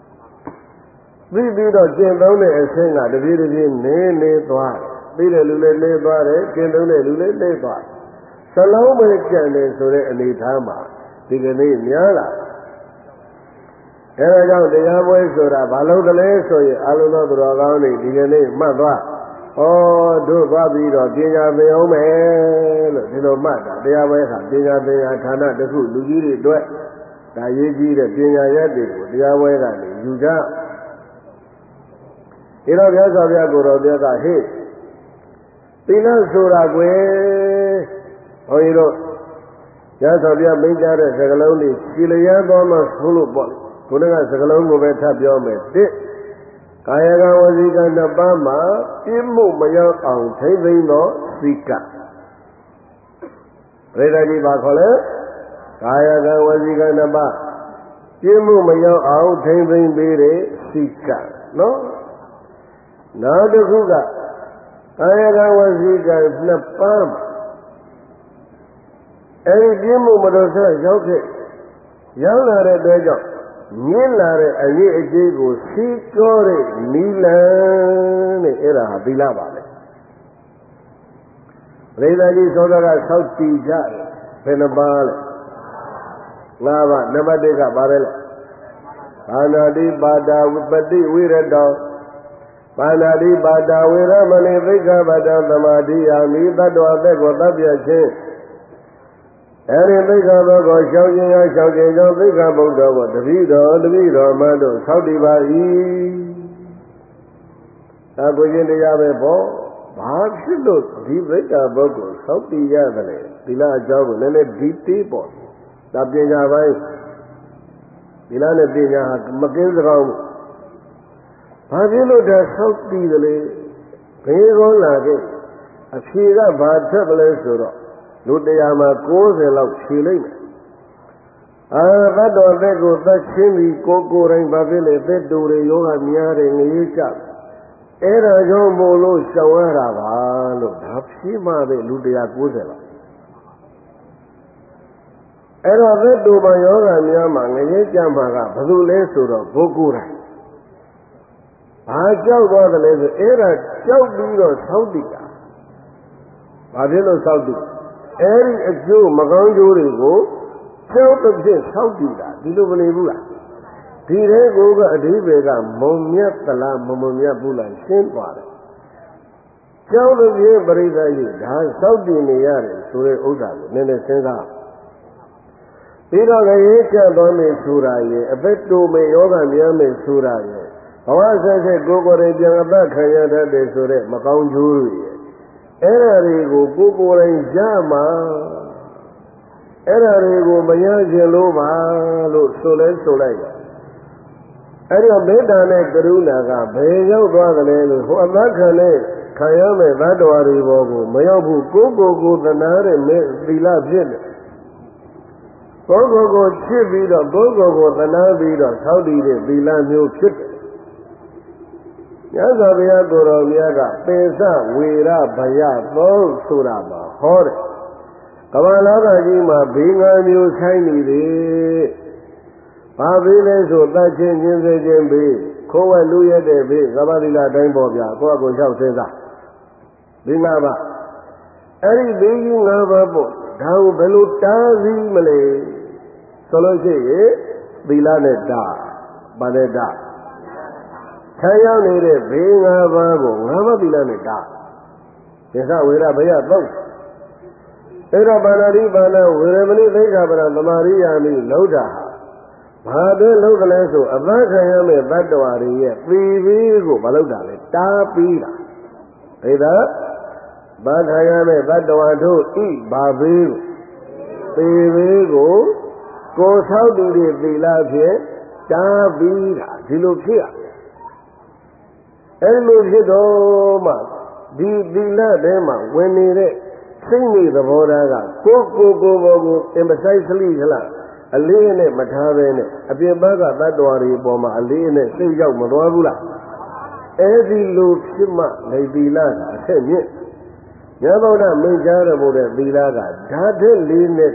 ပြီးတော့ကျင့်သုံးတဲ့အဆင့်ကတပြေးနေသွားတယ်သိတဲ့လူလည်းနေသွားတယ်ကျင့်သုံးတဲ့လူလည်းနေသွားတယ်စလုံးပဲကြံတယ်ဆိုတဲ့အနေထားမှာဒီကနေ့များလာအဲဒါကြောင့်တရားပွဲဆိုတာဘာလို့တလဲဆိုရင်အလုံးသောသူတော်ကောင်းတွေဒီကနေ့မှတ်သွားတို့သွားပြီးတော့ပညာသင်အောင်မယ်လို့ဒီလိုမှတ်တာတရားပွဲဟာပညာသင်ရာဌာနတစ်ခုလူကြီးတွေအတွက်ဒါရေးကြီးတဲ့ပညာရက်တွေကိုတရားပွဲကနေယူကြဒီတော့မြတ်စွာဘုရားကိုယ်တော်ပြောတာဟေ့သီလဆိုတာကွယ်ဘုန်းကြီးတို့မြတ်စွာဘုရားမိန့်ကြားတဲ့စကားလုံးတွေကြည်လျက်တော်မှဆုံးလို့ပေါ့ခုနကစကားလုံးကိုပဲထပ်ပြောမယ်တစ်ကာယကဝစီကနှစ်ပါးမှာပြည့်မှုမရောက်အောင်ထိမ့်သိမ်းသောစိကပရိသတ်ကြီးပါခေါ်လဲကာယကဝစီကနှစ်ပါးပြည့်မှုမရောက်အောင်ထိမ့်သိမ်းပေးတဲ့စိကနော်နောက်တစ်ခုကကာယကဝစီကနှစ်ပါးမှာအဲဒီပြည့်မှုမတော်ဆက်ရောက်လာတဲ့အတွက်ကြောင့်မြင့်လာတဲ့အရေးအကြီးကိုစီးကြောတဲ့နီလန်တဲ့အဲ့ဒါဟာသီလပါပဲပရိသတ်ကြီးသောတာကဆောက်တည်ကြတယ်ဘယ်နှပါလဲ၅ပါးနံပါတ်1ကပါတယ်လေဘာနာတိပါဒဝပတိဝိရတောဘာနာတိပါဒဝေရမဏိသိက္ခာပဒသမာဓိယာမိတတ္တဝအသက်ကိုတပ်ပြခြင်းအဲဒီသိက္ခာဘုကိုရှောင်ခြင်းရောရှောင်ခြင်းကြောင့်သိက္ခာဘုဒ္ဓကိုတပည့်တော်မတို့ဆောက်တည်ပါ၏သာကိုချင်းတရားပဲပေါ့ဘာဖြစ်လို့ဒီသိက္ခာဘုကိုဆောက်တည်ရတယ်လဲသီလအကြောင်းကိုလည်းဒီတေးပေါ့ဒါပညာပိုင်းသီလနဲ့ပညာဟာမကင်းစကောင်းဘူးဘာဖြစ်လို့ဒါဆောက်တည်တယ်လဲဘေးကောလာခဲ့အဖြေကဘာထက်လဲဆိုတော့လူတရားမှာ90လောက်ဖြေလိုက်မယ်သတ္တဝသက်ကိုသတ်ချင်းပြီးကိုယ်တိုင်ဘာဖြစ်လဲသက်တူတွေယောဂများတယ်ငရေကြအဲ့ဒါကြောင့်မို့လို့ရှောင်ရတာပါလို့ဒါဖြေမှပဲလူတရား90လောက်အဲ့တော့သက်တူမှာယောဂများမှာငရေကြမှာကဘယ်လိုလဲဆိုတော့ပုဂ္ဂိုလ်တိုင်းဘာကြောက်သွားတယ်လဲဆိုအဲ့ဒါကြောက်ပြီးတော့ဆောက်တည်တာဘာဖြစ်လို့ဆောက်တည်အဲ့ဒီအကျိုးမကောင်းကျိုးတွေကိုကြောက်တဲ့ဖြင့်ဆောက်တည်တာဒီလိုမနေဘူးလားဒီတဲ့ကိုကအဓိပ္ပာယ်ကမုံမြတ်သလားမုံမြတ်ဘူးလားရှင်းသွားတယ်ကြောက်တဲ့ဖြင့်ပရိသတ်ကြီးဒါဆောက်တည်နေရတယ်ဆိုတဲ့ဥစ္စာကိုနည်းနည်းစဉ်းစားပြီးတော့လည်းကျက်တော်မယ်ဆိုတာရဲ့အသက်တိုမယ်ယောဂများမယ်ဆိုတာရဲ့ဘဝဆက်ဆက်ကိုယ်တိုင်ပြန်အသက်ခံရတတ်တယ်ဆိုတဲ့မကောင်းကျိုးတွေအဲ့ဒါတွေကိုကိုယ်တိုင်ရမှာအဲ့ဒါတွေကိုမရခြင်းလို့ပါလို့ဆိုလိုက်အဲ့တော့မေတ္တာနဲ့ကရုဏာကဘယ်ရောက်သွားကြလဲလို့ဟိုအသက်ခံနဲ့ခံရမယ့်သတ္တဝါတွေဘောကိုမရောက်ဘူးကိုယ်သနာတဲ့သီလဖြစ်တယ်ကိုယ်ကိုချစ်ပြီးတော့ကိုယ်ကိုသနာပြီးတော့သောက်တည်တဲ့သီလမျိုးဖြစ်တယ်။မြတ်စွာဘုရားကိုယ်တော်မြတ်ကပေစဝေရဗယသုံးဆိုတာမှာဟောတယ်။ကမ္ဘာလောကကြီးမှာဘေးငါမျိုးဆိုင်နေတယ်။ဘာဘေးလဲဆိုတတ်ချင်းချင်းစေခြင်းဘေးခိုးဝဲလူရတဲ့ဘေးကမ္ဘာသီလတိုင်းပေါ်ပြကိုယ့်အကိုလျှောက်စဉ်းစားဘေးငါပါအဲ့ဒီဘေးကြီး၅ပါးပေါ့ဒါကိုဘယ်လိုတားဆီးမလဲဆိုလို့ရှိရင်သီလနဲ့တားပါနဲ့တားဆံရောက်နေတဲ့ဘေး၅ပါးကို၅ပါးသီလနဲ့တားဒေသဝေရဘယသုံးအဲ့တော့ပါဏာတိပါဏဝေရမဏိသိက္ခာပဒသမာရိယာမိလောက်တာဘာတဲ့လောက်ကလေးဆိုအပန်းခံရမယ့်တတ္တဝါတွေရဲ့ပေပြီးကိုမလောက်တာလေတားပြီးတာဒါသာဘာခံရမယ့်တတ္တဝါတို့ဤဘာဘေးပေပြီးကိုကိုဆောက်တည်တဲ့သီလဖြင့်တားပြီးတာဒီလိုဖြစ်ရအဲ့လိုဖြစ်တော့မှဒီသီလထဲမှာဝင်နေတဲ့စိတ်နေသဘောထားကကိုဘောကိုအင်မဆိုင်စလိခလားအလေးနဲ့မထားပဲနဲ့အပြင်ဘက်ကတတ္တဝါတွေအပေါ်မှာအလေးနဲ့စိတ်ရောက်မသွားဘူးလားအဲ့ဒီလိုဖြစ်မှလေသီလကအထက်မြင့်မြတ်ဗုဒ္ဓမိန့်ကြားတော်မူတဲ့သီလကဓာတ်ထက်လေးနဲ့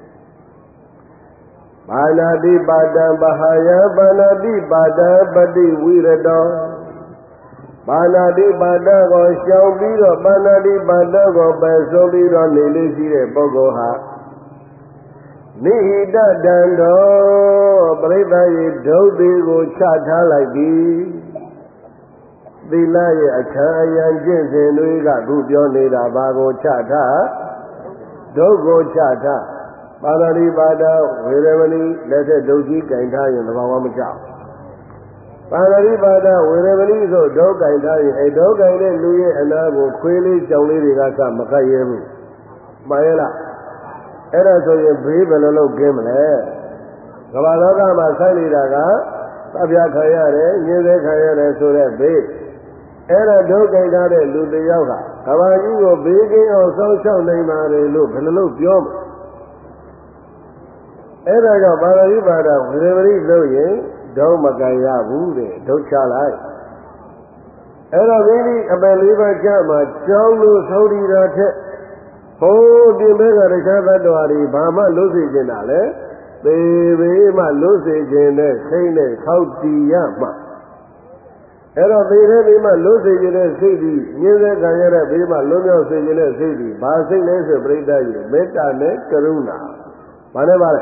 ပါဏာတိပါဒံပဟာယပါဏာတိပါဒံပတိဝိရတောပါဏာတိပါဒကိုရှောင်ပြီးတော့ပါဏာတိပါဒကိုပယ်ဆုံးပြီးတော့နေလေးရှိတဲ့ပုဂ္ဂိုလ်ဟာနိဟိတတံတော်ပရိသတ်ရေဒုတ်သေးကိုချထားလိုက်ပြီးသီလရဲ့အချမ်းအယံကျင့်စဉ်တွေကခုပြောနေတာဘာကိုချထားဒုတ်ကိုချထားပါဏာတိပါဒဝေရမဏိလက်ထက်ဒုတ်ကြီးကင်ထားရင်သဘာဝမကျဘူးပါဏာတိပါဒဝေရမဏိဆိုဒုတ်ကင်ထားရင်အဲဒုတ်ကင်တဲ့လူရဲ့အနာကိုခွေးလေးကြောင်လေးတွေကစမကတ်ရဲဘူးမှန်ရဲ့လားအဲ့ဒါဆိုရင်ဘေးဘယ်လိုလုပ်ကင်းမလဲကမ္ဘာလောကမှာဆိုင်နေတာကတပ်ပြခံရတယ်ညင်းသေးခံရတယ်ဆိုတဲ့ဘေးအဲ့ဒါဒုက္ခိထားတဲ့လူတစ်ယောက်ကကမ္ဘာကြီးကိုဘေးကင်းအောင်စောင့်ရှောက်နိုင်ပါတယ်လို့ဘယ်လိုလုပ်ပြောမလဲအဲ့ဒါကြောင့်ပါဠိပါဒဝေရမဏိလို့ရင်ဒုံမကံရဘူးတဲ့ဒုချလိုက်အဲ့တော့မိမိအပယ်လေးပါးကြမှာကြောင်းလို့သုံးရီတာထက်ဟိုးပြင်မဲကတခြားသတ္တဝါတွေဘာမှလွတ်စေခြင်းတာလဲသေဘေးမှလွတ်စေခြင်းနဲ့စိတ်နဲ့ထောက်တည်ရမှာအဲ့တော့သေတဲ့ဘေးမှလွတ်စေခြင်းနဲ့စိတ်ဒီညင်းတဲ့ခံရတဲ့ဘေးမှလွတ်မြောက်စေခြင်းနဲ့စိတ်ဒီဘာစိတ်လဲဆိုပြိဋ္ဌာယမေတ္တာနဲ့ကရုဏာဘာနဲ့ပါလဲ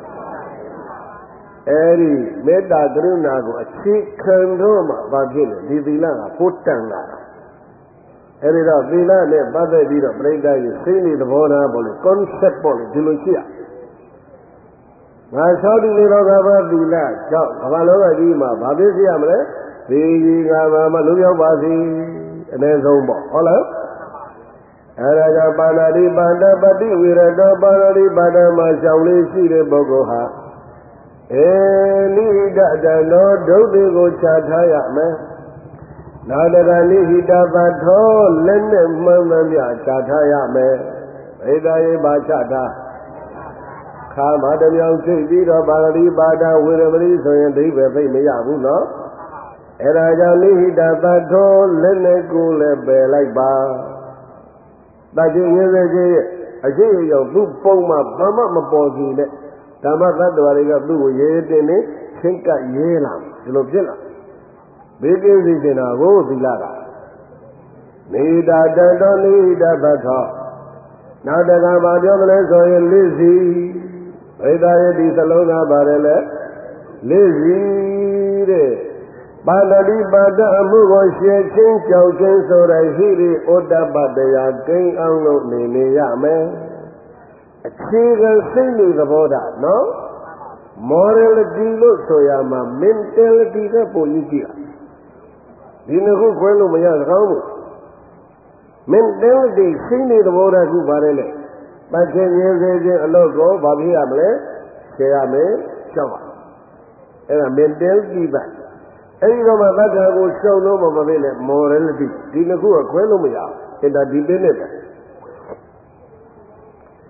အဲ့ဒီမေတ္တာကရုဏာကိုအခြေခံတော့မှဘာဖြစ်လဲဒီသီလကဖို့တန်လာတာအဲ့ဒီတော့သီလနဲ့ပတ်သက်ပြီးတော့ပြိဋ္ဌာယစိတ်နေသဘောထားပေါ့လေ concept ပေါ့လေဒီလိုရှိရငါသောတိနေတော့ကဘာသီလကြောင့်ဘာလောကကြီးမှာဘာဖြစ်ရမလဲဒီကြီးကဘာမှလုံးရောက်ပါစေအနည်းဆုံးပေါ့ဟုတ်လားအဲ့ဒါကြောင့်ပါဏာတိပါဒပတိဝိရတောပါဏာတိပါဒမှာရှောင်လေးရှိတဲ့ပုဂ္ဂိုလ်ဟာနိဟိတတံတော်ဒုတ်တွေကိုချထားရမယ်နာတကနိဟိတပထောလက်နဲ့မှန်မှန်ပြချထားရမယ်ဘိဒါယေပါချထားခါမတမြောင်စိတ်ပြီးတော့ပါဠိပါဒဝေရမဏိဆိုရင်အိဗယ်သိမရဘူးနော်အဲ့ဒါကြောင့်နိဟိတပထောလက်နဲ့ကိုယ်လည်းပယ်လိုက်ပါတချင်းရေးစေခြင်းရဲ့အရှိအယောသူ့ပုံမှန်ဘာမှမပေါ်ကြည့်နဲ့ဓမ္မသတ္တဝါတွေကသူ့ကိုရေးတင်နေချင်းကပ်ရေးလာဒီလိုဖြစ်လာဘေးကင်းစေချင်တာကိုသီလကနေတတတောနိဒပသောနောက်တကဘာပြောမလဲဆိုရင်လိစီဘိဒါယတိသလုံးသားပါတယ်လေလိစီတဲ့ပါဠိပါဒအမှုကိုရှင်းချင်းကြောက်ချင်းဆိုတဲ့ဟိရိဩတ္တပတရားကိန်းအောင်လို့နေရမယ်အခြေခံစိတ်နေသဘောထားနော် morality လို့ဆိုရမှာ mentality ကပုံကြီးကြည့်ဒီနှစ်ခုခွဲလို့မရသကောင်းဘူး mentality စိတ်နေသဘောထားခုပါတယ်လေပတ်ချင်းရင်းစေခြင်းအလို့ကိုဘာဖြစ်ရမလဲရှင်းရမယ်ရှောက်ပါအဲ့ဒါ mentality ပါအဲ့ဒီတော့မှသတ္တကိုရှောက်လို့မဖြစ်လေ morality ဒီနှစ်ခုကခွဲလို့မရဘူး interdependent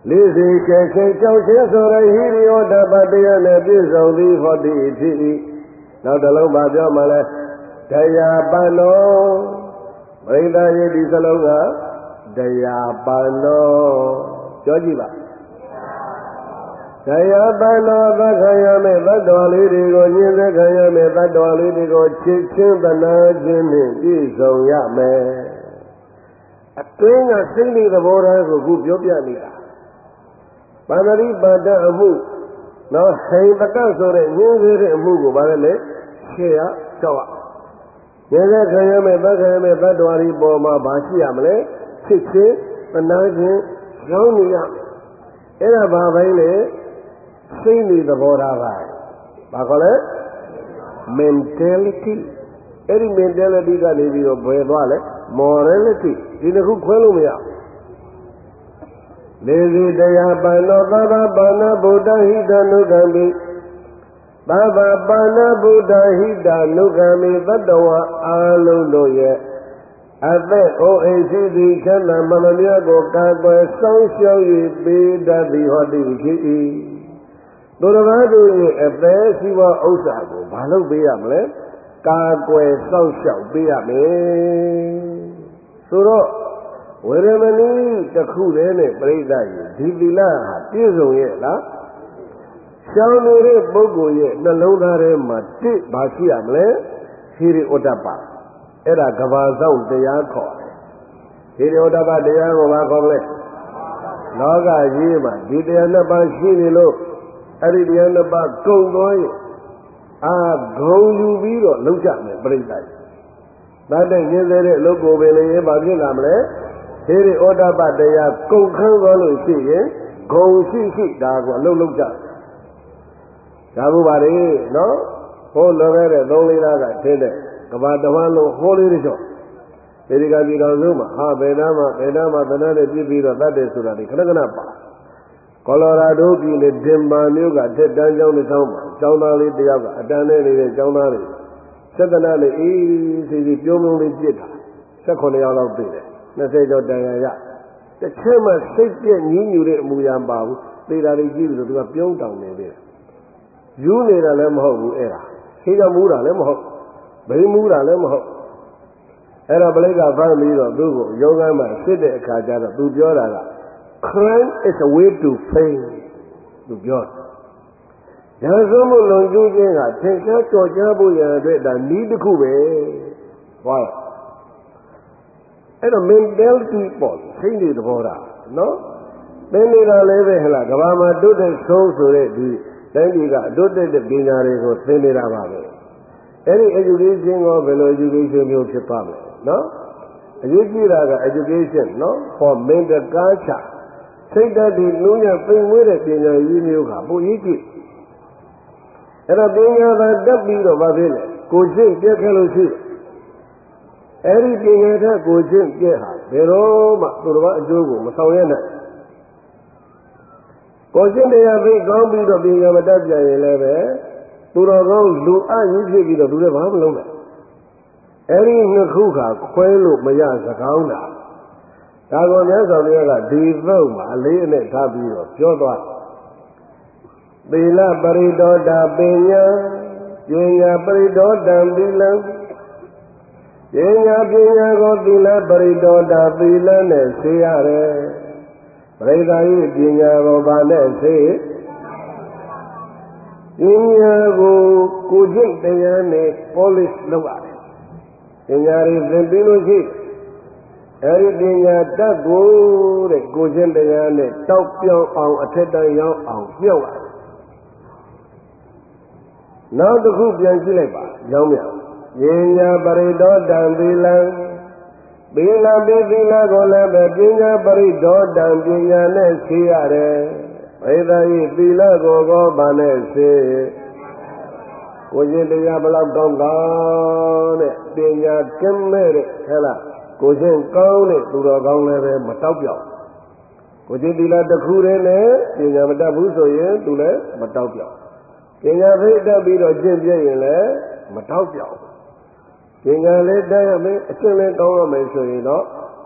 လေးစီကဲချင်းကြောက်ချင်းဆိုရဟိရိယောတပတ္တယနဲ့ပြည့်စုံသည်ဟောတိဖြစ်၏နောက်တစ်လုံးပါပြောမှလဲတရားပန္နောပရိသတ်ရဲ့ဒီစလုံးကတရားပန္နောပြောကြည့်ပါတရားပန္နောသက္ခယမေသတ္တဝါလေးတွေကိုညင်သက်ခံရမယ်သတ္တဝါလေးတွေကိုချစ်ချင်းသနာခြင်းနှင့်ပြည့်စုံရမယ်အတွင်းကစိတ်လေးသဘောထားကိုခုပြောပြနေတာပါဏိပါဒအမှုနော်ဟိပကဆိုတဲ့ညင်းသေးတဲ့အမှုကိုဗါလဲလေရှေ့ရကြောက်ရညင်းသက်ခံရမယ်သက္ခယမေသတ္တဝါလေးပေါ်မှာဘာရှိရမလဲချစ်ချင်းသနာခြင်းရောင်းနေရအဲ့ဒါဘာပဲလေစိတ်နေသဘောထားပါဘာခေါ်လဲ mentality အဲ့ဒီ mentality ကနေပြီးတော့ဘယ်သွားလဲ morality ဒီတစ်ခုခွဲလို့မရလေစီတရားပန္နောသဗ္ဗပါဏဗုဒ္ဓဟိတနုကံမိသဗ္ဗပါဏဗုဒ္ဓဟိတနုကံမိသတ္တဝါအာလုံးတို့ရဲ့အသက်အိုအိမ်ရှိသည်ချမ်းသာမမမြတ်ကိုကာကွယ်စောင့်ရှောက်၍ပေးတတ်သည်ဟောတိဖြစ်၏သူတော်ဘာတို့ရဲ့အသက်ရှိသောဥစ္စာကိုမလုပ်ပေးရမလဲကာကွယ်စောင့်ရှောက်ပေးရမယ်ဆိုတော့ဝေရမဏီတစ်ခုတည်းနဲ့ပြိဿရဲ့ဒီသီလဟာပြည့်စုံရဲ့လားရှောင်းနေတဲ့ပုဂ္ဂိုလ်ရဲ့နှလုံးသားထဲမှာတစ်ဘာရှိရမလဲဟိရိဩတ္တပအဲ့ဒါကဘာဆောင်တရားခေါ်တယ်ဟိရိဩတ္တပတရားကိုဘာခေါ်လဲလောကကြီးမှာဒီတရားနှစ်ပါးရှိနေလို့အဲ့ဒီတရားနှစ်ပါးကုန်သွားရင်ဂုံယူပြီးတော့လှုပ်ကြမယ်ပြိဿရဲ့တတ်တဲ့ရင်းစေတဲ့အလုပ်ကိုပဲလေဘာဖြစ်လာမလဲဟိရိဩတ္တပတရားကုန်ခန်းသွားလို့ရှိရင်ဂုံရှိရှိဒါကိုအလုပ်လုပ်ကြဒါဘူးပါလေနော်ဟိုလောခဲ့တဲ့3-4လကထင်းတဲ့ကဘာတဝမ်းလုံးဟိုးလေးတွေတော့ဒီကပြည်တော်စုမှာဘယ်နာမှာသဏ္ဍာန်နဲ့ပြည့်ပြီးတော့တတ်တယ်ဆိုတာဒီခဏခဏပါကော်လိုရာဒိုပြည်နယ်ဒင်မာမြို့ကတက်တန်းကျောင်းတစ်ကျောင်းမှာကျောင်းသားလေးတယောက်ကအတန်းနဲ့နေတဲ့ကျောင်းသားတွေသက္ကနာလေးအေးစီစီပြုံးပြုံးလေးပြစ်တာ18ယောက်လောက်ပြည့်တယ်20ကျော်တန်ရရတစ်ချက်မှစိတ်ပြည့်ညှင်းညူတဲ့အမူအရာမပါဘူးသေတာတွေကြည့်လို့သူကပြုံးတောင်နေသေးတယ်ယူနေတာလည်းမဟုတ်ဘူးအဲ့ဒါခေကမူးတာလည်းမဟုတ်ဘိမူးတာလည်းမဟုတ်အဲ့တော့ပလိကဖမ်းပြီးတော့သူ့ကိုယောဂမ်းမှာစစ်တဲ့အခါကျတော့သူပြောတာက crime is a way to fame သူပြောရာဇဝမှုလုံကျူးခြင်းကသင်္ချာကြော်ကြားဖို့ရတဲ့အတွက်ဒါနည်းတစ်ခုပဲဟောအဲ့တော့ mentality ပေါ့စိတ်တွေသဘောထားနော်သင်နေတာလည်းပဲဟဲ့လားကဘာမှာတိုးတက်ဆုံးဆိုတဲ့ဒီတိုင်းပြည်ကအတိုးတက်တဲ့ပညာတွေကိုသင်နေတာပါပဲအဲ့ဒီ education ကိုဘယ်လို education မျိုးဖြစ်ပါမလဲနော်အရေးကြီးတာက education နော် for mental culture စိတ်ဓာတ်ဒီလူရပိန်ဝဲတဲ့ပညာရေးမျိုးကပိုရေးကြည့်အဲ့တော့ပညာသာတက်ပြီးတော့ဘာဖြစ်လဲကိုရှင်းပြက်ခဲ့လို့ရှိအဲ့ဒီပညာထက်ကိုရှင်းပြက်ဟာဘယ်တော့မှသူတော်ဘာအကျိုးကိုမဆောင်ရနိုင်ကိုရှင်းတရားသိကောင်းပြီးတော့ပညာမတတ်ပြန်ရင်လည်းပဲသူတော်ကောင်းလူအကြီးဖြစ်ပြီးတော့သူလည်းဘာမှမလုပ်နိုင်အဲ့ဒီနှစ်ခုကခွဲလို့မရစကောင်းတာဒါကိုမြတ်စွာဘုရားကဒီသုတ်မှာအလေးအနက်ထားပြီးတော့ပြောသွားသီလပရိဒေါတပညာပညာပရိဒေါတံသီလံပညာကိုသီလပရိဒေါတသီလနဲ့ဆေးရတယ်ပရိဒါယပညာကိုဗာနဲ့ဆေးပညာကိုကျင့်တရားနဲ့ polish လုပ်ရတယ်ပညာရည်သင်ပြီးလို့ရှိအဲဒီပညာတတ်ကိုတဲ့ကိုကျင့်တရားနဲ့တောက်ပြောင်းအောင်အထက်တန်းရောက်အောင်ပြုတ်ရတယ်နောက်တစ်ခုပြန်ကြည့်လိုက်ပါရောင်းမြပညာပရိဒေါတံသီလံသီလပိသီလကိုလည်းပဲပညာပရိဒေါတံပညာနဲ့ဆေးရတယ်ဘိဓာယိသီလကိုကောဗာနဲ့ဆေးကိုကျင့်တရားဘလောက်ကောင်းကောင်းတဲ့ပညာကင်းမဲ့တဲ့ဟဲ့လားကိုကျင့်ကောင်းတဲ့သူတော်ကောင်းလည်းပဲမတောက်ပြောက်ကိုကျင့်သီလတစ်ခုတည်းနဲ့ပညာမတတ်ဘူးဆိုရင်သူလည်းမတောက်ပြောက်ပညာဖိတ်တက်ပြီးတော့ကျင့်ပြည့်ရင်လည်းမတောက်ပြောက်ပညာလေးတက်ရမယ်အကျင့်လေးကောင်းရမယ်ဆိုရင်တော့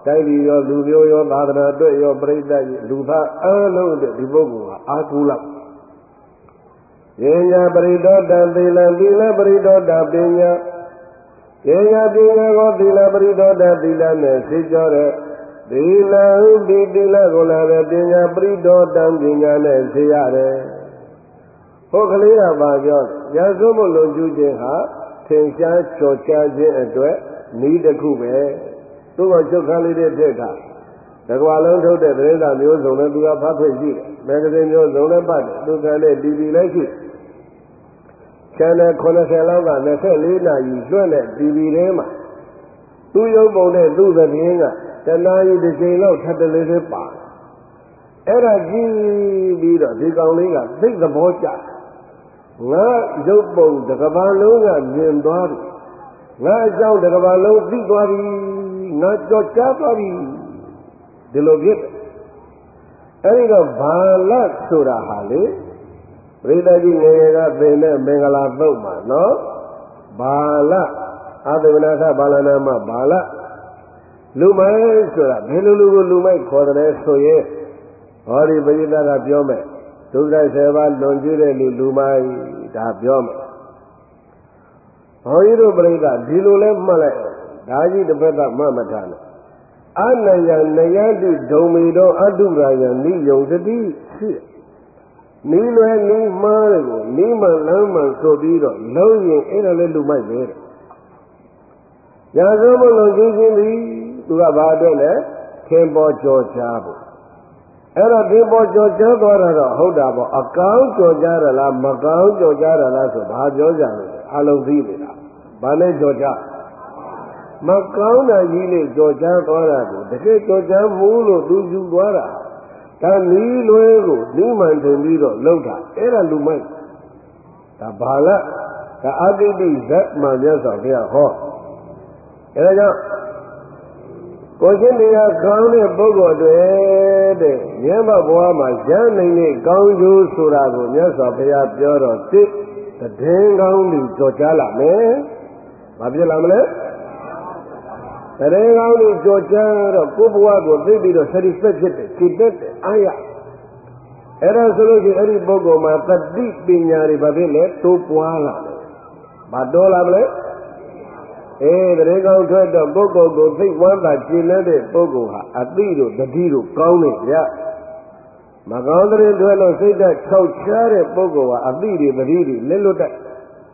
တိုက်ပြီးရောလူမျိုးရောသာသနာအတွက်ရောပြိဿကြီးလူသားအားလုံးတဲ့ဒီပုဂ္ဂိုလ်ဟာအာကုလောက်ပညာပရိဒေါတသီလသီလပရိဒေါတပညာပညာပညာကိုသီလပရိဒေါတသီလနဲ့သိကြတဲ့သီလဥပိသီလကိုလည်းပဲပညာပရိဒေါတပညာနဲ့သိရတယ်ဟိုကလေးကပါပြောရာဇဝတ်လုံကျူးခြင်းဟာထင်ရှားကြော်ကြားခြင်းအတွက်နည်းတစ်ခုပဲသူ့ကိုချုပ်ခန်းလေးတဲ့ထက်ကတကွာလုံးထုတ်တဲ့သတင်းစာမျိုးစုံနဲ့သူကဖတ်ဖွင့်ကြည့်တယ်မဂ္ဂဇင်းမျိုးစုံနဲ့ပတ်တယ်သူကလည်း TV လည်းရှိချန်နယ်90လောက်က24နာရီလွှင့်တဲ့ TV ထဲမှာသူရုပ်ပုံနဲ့သူ့သတင်းကတနာရီတစ်ချိန်လောက်ထပ်တလေးလေးပါအဲ့ဒါကြည့်ပြီးတော့ဒီကောင်လေးကသိသဘောကျငါရုပ်ပုံတစ်ကမ္ဘာလုံးကမြင်သွားပြီငါအကြောင်းတစ်ကမ္ဘာလုံးသိသွားပြီငါကြော်ကြားသွားပြီဒီလိုဖြစ်တယ်အဲဒီတော့ဘာလဆိုတာဟာလေပရိသတ်ကြီးငယ်ငယ်ကသင်တဲ့မင်္ဂလာသုတ်မှာနော်ဘာလအာသဝနာခဘာလနာမဘာလလူမိုက်ဆိုတာဘယ်လိုလူကိုလူမိုက်ခေါ်တယ်ဆိုရင်ဟောဒီပရိသတ်ကပြောမယ်ဒုက္ခ7ပါးလွန်ကျူးတဲ့လူမိုက်ဒါပြောမယ်ဘုန်းကြီးတို့ပြိဿဒီလိုလဲမှတ်လိုက်ဒါကြီးတစ်ဖက်ကမှတ်မထားနဲ့အနယနယတိဒုံမီတော်အတုရာယနိယုံတတိရှိနီးလွယ်နီးမှားတွေကိုနီးမှန်လမ်းမှန်ဆိုပြီးတော့လုံးရင်အဲ့ဒါလဲလူမိုက်ပဲတဲ့ရာဇဝတ်လုံကျူးခြင်းသည်သူကဘာအတွက်လဲခင်ပေါ်ကြော်ချဖို့အဲ့တော့ခင်ပေါ်ကြော်ချသွားတာတော့ဟုတ်တာပေါ့အကောင်းကြော်ချရလားမကောင်းကြော်ချရလားဆိုဘာပြောကြလဲအလုံးသိနေတာဘာနဲ့ကြော်ချမကောင်းတာကြီးနဲ့ကြော်ချသွားတာကိုတကယ်ကြော်ချမှုလို့သူယူသွားတာဒါနီးလွဲကိုနီးမှန်ထင်ပြီးတော့လောက်တာအဲ့ဒါလူမိုက်ဒါဘာလဲဒါအတိတ်ဇတ်မှမြတ်စွာဘုရားဟောအဲ့ဒါကြောင့်ကိုရှင်တရားကောင်းတဲ့ပုဂ္ဂိုလ်တွေတဲ့မြတ်ဘဝမှာရနိုင်တဲ့ကောင်းကျိုးဆိုတာကိုမြတ်စွာဘုရားပြောတော့တစ်တည်င်းကောင်းလူကြော်ကြားလာမယ်။ဘာဖြစ်လာမလဲ။တည်င်းကောင်းလူကြော်ကြားတော့ကိုယ့်ဘဝကိုသိပြီးတော့ satisfied ဖြစ်တယ်၊ကြည်တတ်တယ်အားရ။အဲ့ဒါဆိုလို့ရှိရင်အဲ့ဒီပုဂ္ဂိုလ်မှာသတိပညာတွေဘာဖြစ်လဲတိုးပွားလာတယ်။ဘာတိုးလာမလဲ။တရေကောင်းထွက်တော့ပုဂ္ဂိုလ်ကိုသိဝမ်းသာကျင်တဲ့ပုဂ္ဂိုလ်ဟာအသိတို့တတိတို့ကောင်းနေကြမကောင်းတဲ့ထွက်လို့စိတ်ဓာတ်ခြောက်ခြားတဲ့ပုဂ္ဂိုလ်ဟာအသိတွေတတိတွေလက်လွတ်တတ်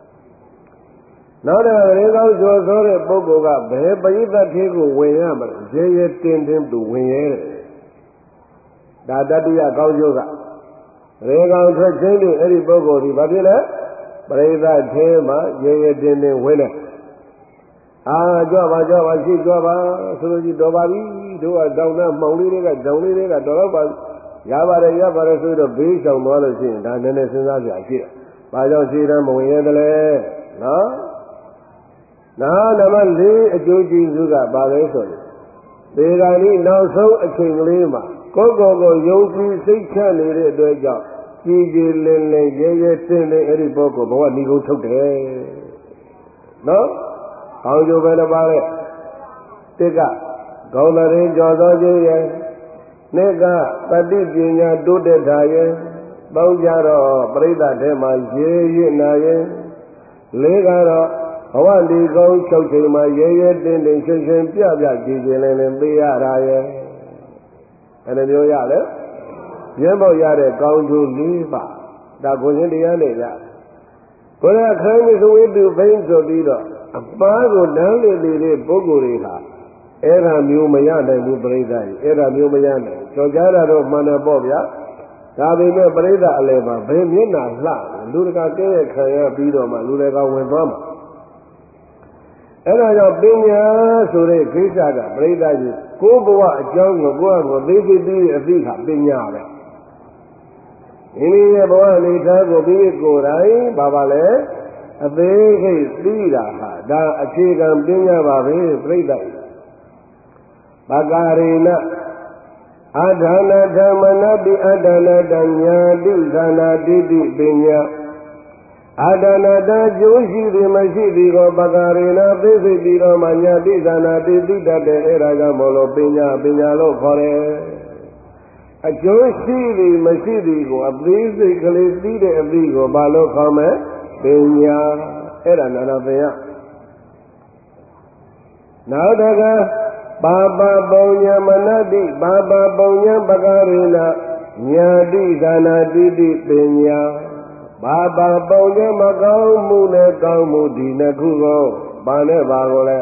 နောက်တော့ရေကောင်းကျော်သောတဲ့ပုဂ္ဂိုလ်ကဘယ်ပရိသတ်သေးကိုဝင်ရမလဲရဲရဲတင်းတင်းသူဝင်ရဲတယ်ဒါတတိယကောင်းကျိုးကရေကောင်းထွက်ခြင်းတွေအဲ့ဒီပုဂ္ဂိုလ်ဒီဘာဖြစ်လဲပရိသတ်သေးမှာရဲရဲတင်းတင်းဝင်တယ်ကြွပါရှိကြွပါဆိုလို့ရှိတော်ပါပြီတို့ကတောင်းနှမှောင်လေးတွေကတောင်းလေးတွေကတော်တော့ပါရပါတယ်ဆိုတော့ဘေးဆောင်သွားလို့ရှိရင်ဒါနည်းနည်းစဉ်းစားကြကြည့်တယ်။ဘာကြောင့်ရှိတယ်မဝင်ရတယ်လဲနော်။နောက်နံပါတ်4အကျိုးကျေးဇူးကဘာလဲဆိုရင်ဒီကနေ့နောက်ဆုံးအချိန်ကလေးမှာကိုယ်ကိုယုံကြည်စိတ်ချနေတဲ့အတွက်ကြောင့်ကြည်ကြည်လင်လင်ရဲရဲတင်းတင်းအဲ့ဒီပုဂ္ဂိုလ်ဘဝဏီကုန်းထုတ်တယ်နော်။ကောင်းကျိုးပဲတစ်ပါးလေတစ်ကဂေါဏရင်းကြော်သောခြင်းရဲ့နှစ်ကပฏิပညာတိုးတက်တာရဲ့သုံးကြတော့ပြိဿထဲမှာရဲရဲနာရဲ့လေးကတော့ဘဝဒီကောင်း၆ချိန်မှာရဲရဲတင်းတင်းရှင်းရှင်းပြပြကြည်ကြည်လင်းလင်းသိရတာရဲ့အဲ့ဒီမျိုးရလေရင်းပေါက်ရတဲ့ကောင်းကျိုး၄ပါးဒါကိုရှင်တရားနဲ့ရကိုယ်ကခိုင်းပြီးဆိုဝိတုဘိန်းဆိုပြီးတော့အပါးကိုတန်းလေတဲ့ပုဂ္ဂိုလ်တွေဟာအဲ့ဒါမျိုးမရနိုင်ဘူးပြိဿကြီးအဲ့ဒါမျိုးမရနိုင်ကြော်ကြားတာတော့မှန်တယ်ပေါ့ဗျာဒါပေမဲ့ပြိဿအလယ်မှာဘယ်မျက်နှာလှလူတကာကဲရဲ့ခံရပြီးတော့မှလူတွေကဝင်သွားမှာအဲ့ဒါကြောင့်ပညာဆိုတဲ့ကိစ္စကပြိဿကြီးကိုယ်ဘဝအကြောင်းကိုကိုယ့်အကိုသိသိအသိဟာပညာပဲဒီနည်းရဲ့ဘဝအနေထားကိုပြီးကိုယ်တိုင်ဘာလဲအသေးစိတ်သိတာဟာဒါအခြေခံပညာပါပဲပြိဿဘဂရေနအထာဏဓမ္မနာတိအတ္တနာတညာတိသနာတိတိပညာအာဒနာတကျိုးရှိသည်မရှိသည်ကိုပကာရေနာသိသိပြီးတော့မှညာတိဇာနာတိတိတတ်တဲ့အဲ့ဒါကြောင့်မလို့ပညာလို့ခေါ်တယ်အကျိုးရှိသည်မရှိသည်ကိုအသေးစိတ်ကလေးသိတဲ့အသိကိုဘာလို့ခေါ်မလဲပညာအဲ့ဒါနာပယနောက်တကပါပပုံညာမနတိပါပပုံညာပကာရေနာညာတိဇာနာတိတိပညာဘာဘာပုံကျမကောင်းမှုနဲ့ကောင်းမှုဒီနှစ်ခုကိုဘာနဲ့ဘာကိုလဲ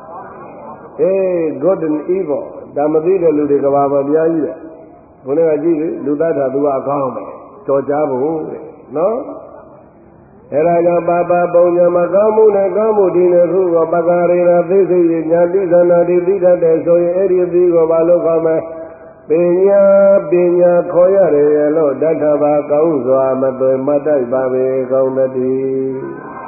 good and evil ဒါမသိတဲ့လူတွေကဘာမှပြားကြီးတယ်ဘုန်းကကြည့်လေလူသားသာသူကအကောင်းပဲကြော်ကြားဖို့တဲ့နော်အဲ့ဒါကြောင့်ဘာဘာပုံကျမကောင်းမှုနဲ့ကောင်းမှုဒီနှစ်ခုကိုပကာရေနာသိသိညာတိသနာတိသိတတ်တဲ့ဆိုရင်အဲ့ဒီအသိကိုဘာလို့ခေါ်မလဲပညာခေါ်ရတယ်လို့တထဘာကောင်းစွာမသွေမတ်တိုက်ပါပဲကောင်းတည်း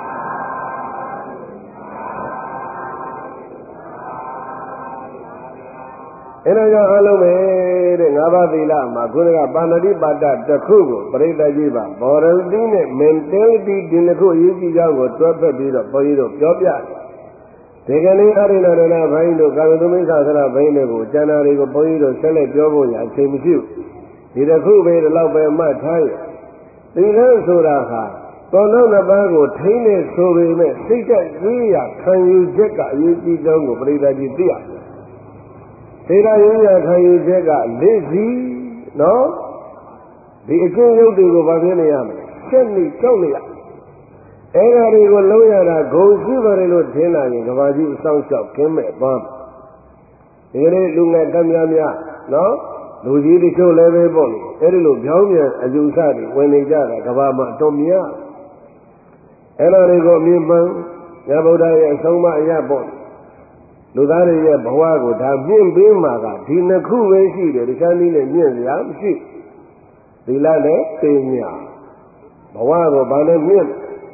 အဲ့ဒါကြောင့်အလုံးပဲတဲ့၅ပါးသီလမှာခုနကပါဏာတိပါဒတစ်ခုကိုပရိသတ်ကြီးပါဘောရတိနဲ့ mentality ဒီနှစ်ခုအရေးကြီးကြောင်းကိုတွဲဖက်ပြီးတော့ဘုန်းကြီးတို့ပြောပြတယ်ဒီကနေ့အရိဏရဏဘိုင်းတို့ကာမသုမိစ္ဆာသရဘိုင်းတွေကိုကျန်တာတွေကိုဘုန်းကြီးတို့ဆက်လက်ပြောဖို့ရအချိန်မရှိဘူးဒီတစ်ခုပဲဒီလောက်ပဲမှတ်ထားရသီလဆိုတာဟာသောနောက်နှစ်ပါးကိုထိန်းနေဆိုပေမဲ့စိတ်ကရေးရခံယူချက်ကအရေးကြီးကြောင်းကိုပရိသတ်ကြီးသိရတယ်စိတ်ကရေးရခံယူချက်ကလက်စီနော်ဒီအကျဉ်းရုပ်တွေကိုဘာဖြစ်နေရမလဲဆက်နေကြောက်နေရအဲ့ဒါတွေကိုလုံးရတာဂုံရှိပါတယ်လို့ထင်လာရင်ကဘာကြီးအဆောင်လျှောက်ကင်းမဲ့သွားဒီကနေ့လူငယ်တက်များများနော်လူကြီးတချို့လည်းပဲပေါ့လေအဲ့ဒီလိုပြောင်းပြန်အယူဆတွေဝင်နေကြတာကဘာမှအတော်များအဲ့ဒါတွေကိုအမြင်မှန်ညဗုဒ္ဓရဲ့အဆုံးအမအရာပေါ့လူသားတွေရဲ့ဘဝကိုဒါမြင့်ပေးမှာကဒီနှစ်ခုပဲရှိတယ်တခြားနည်းနဲ့မြင့်စရာမရှိသီလနဲ့ပညာဘဝကိုဘာနဲ့မြင့်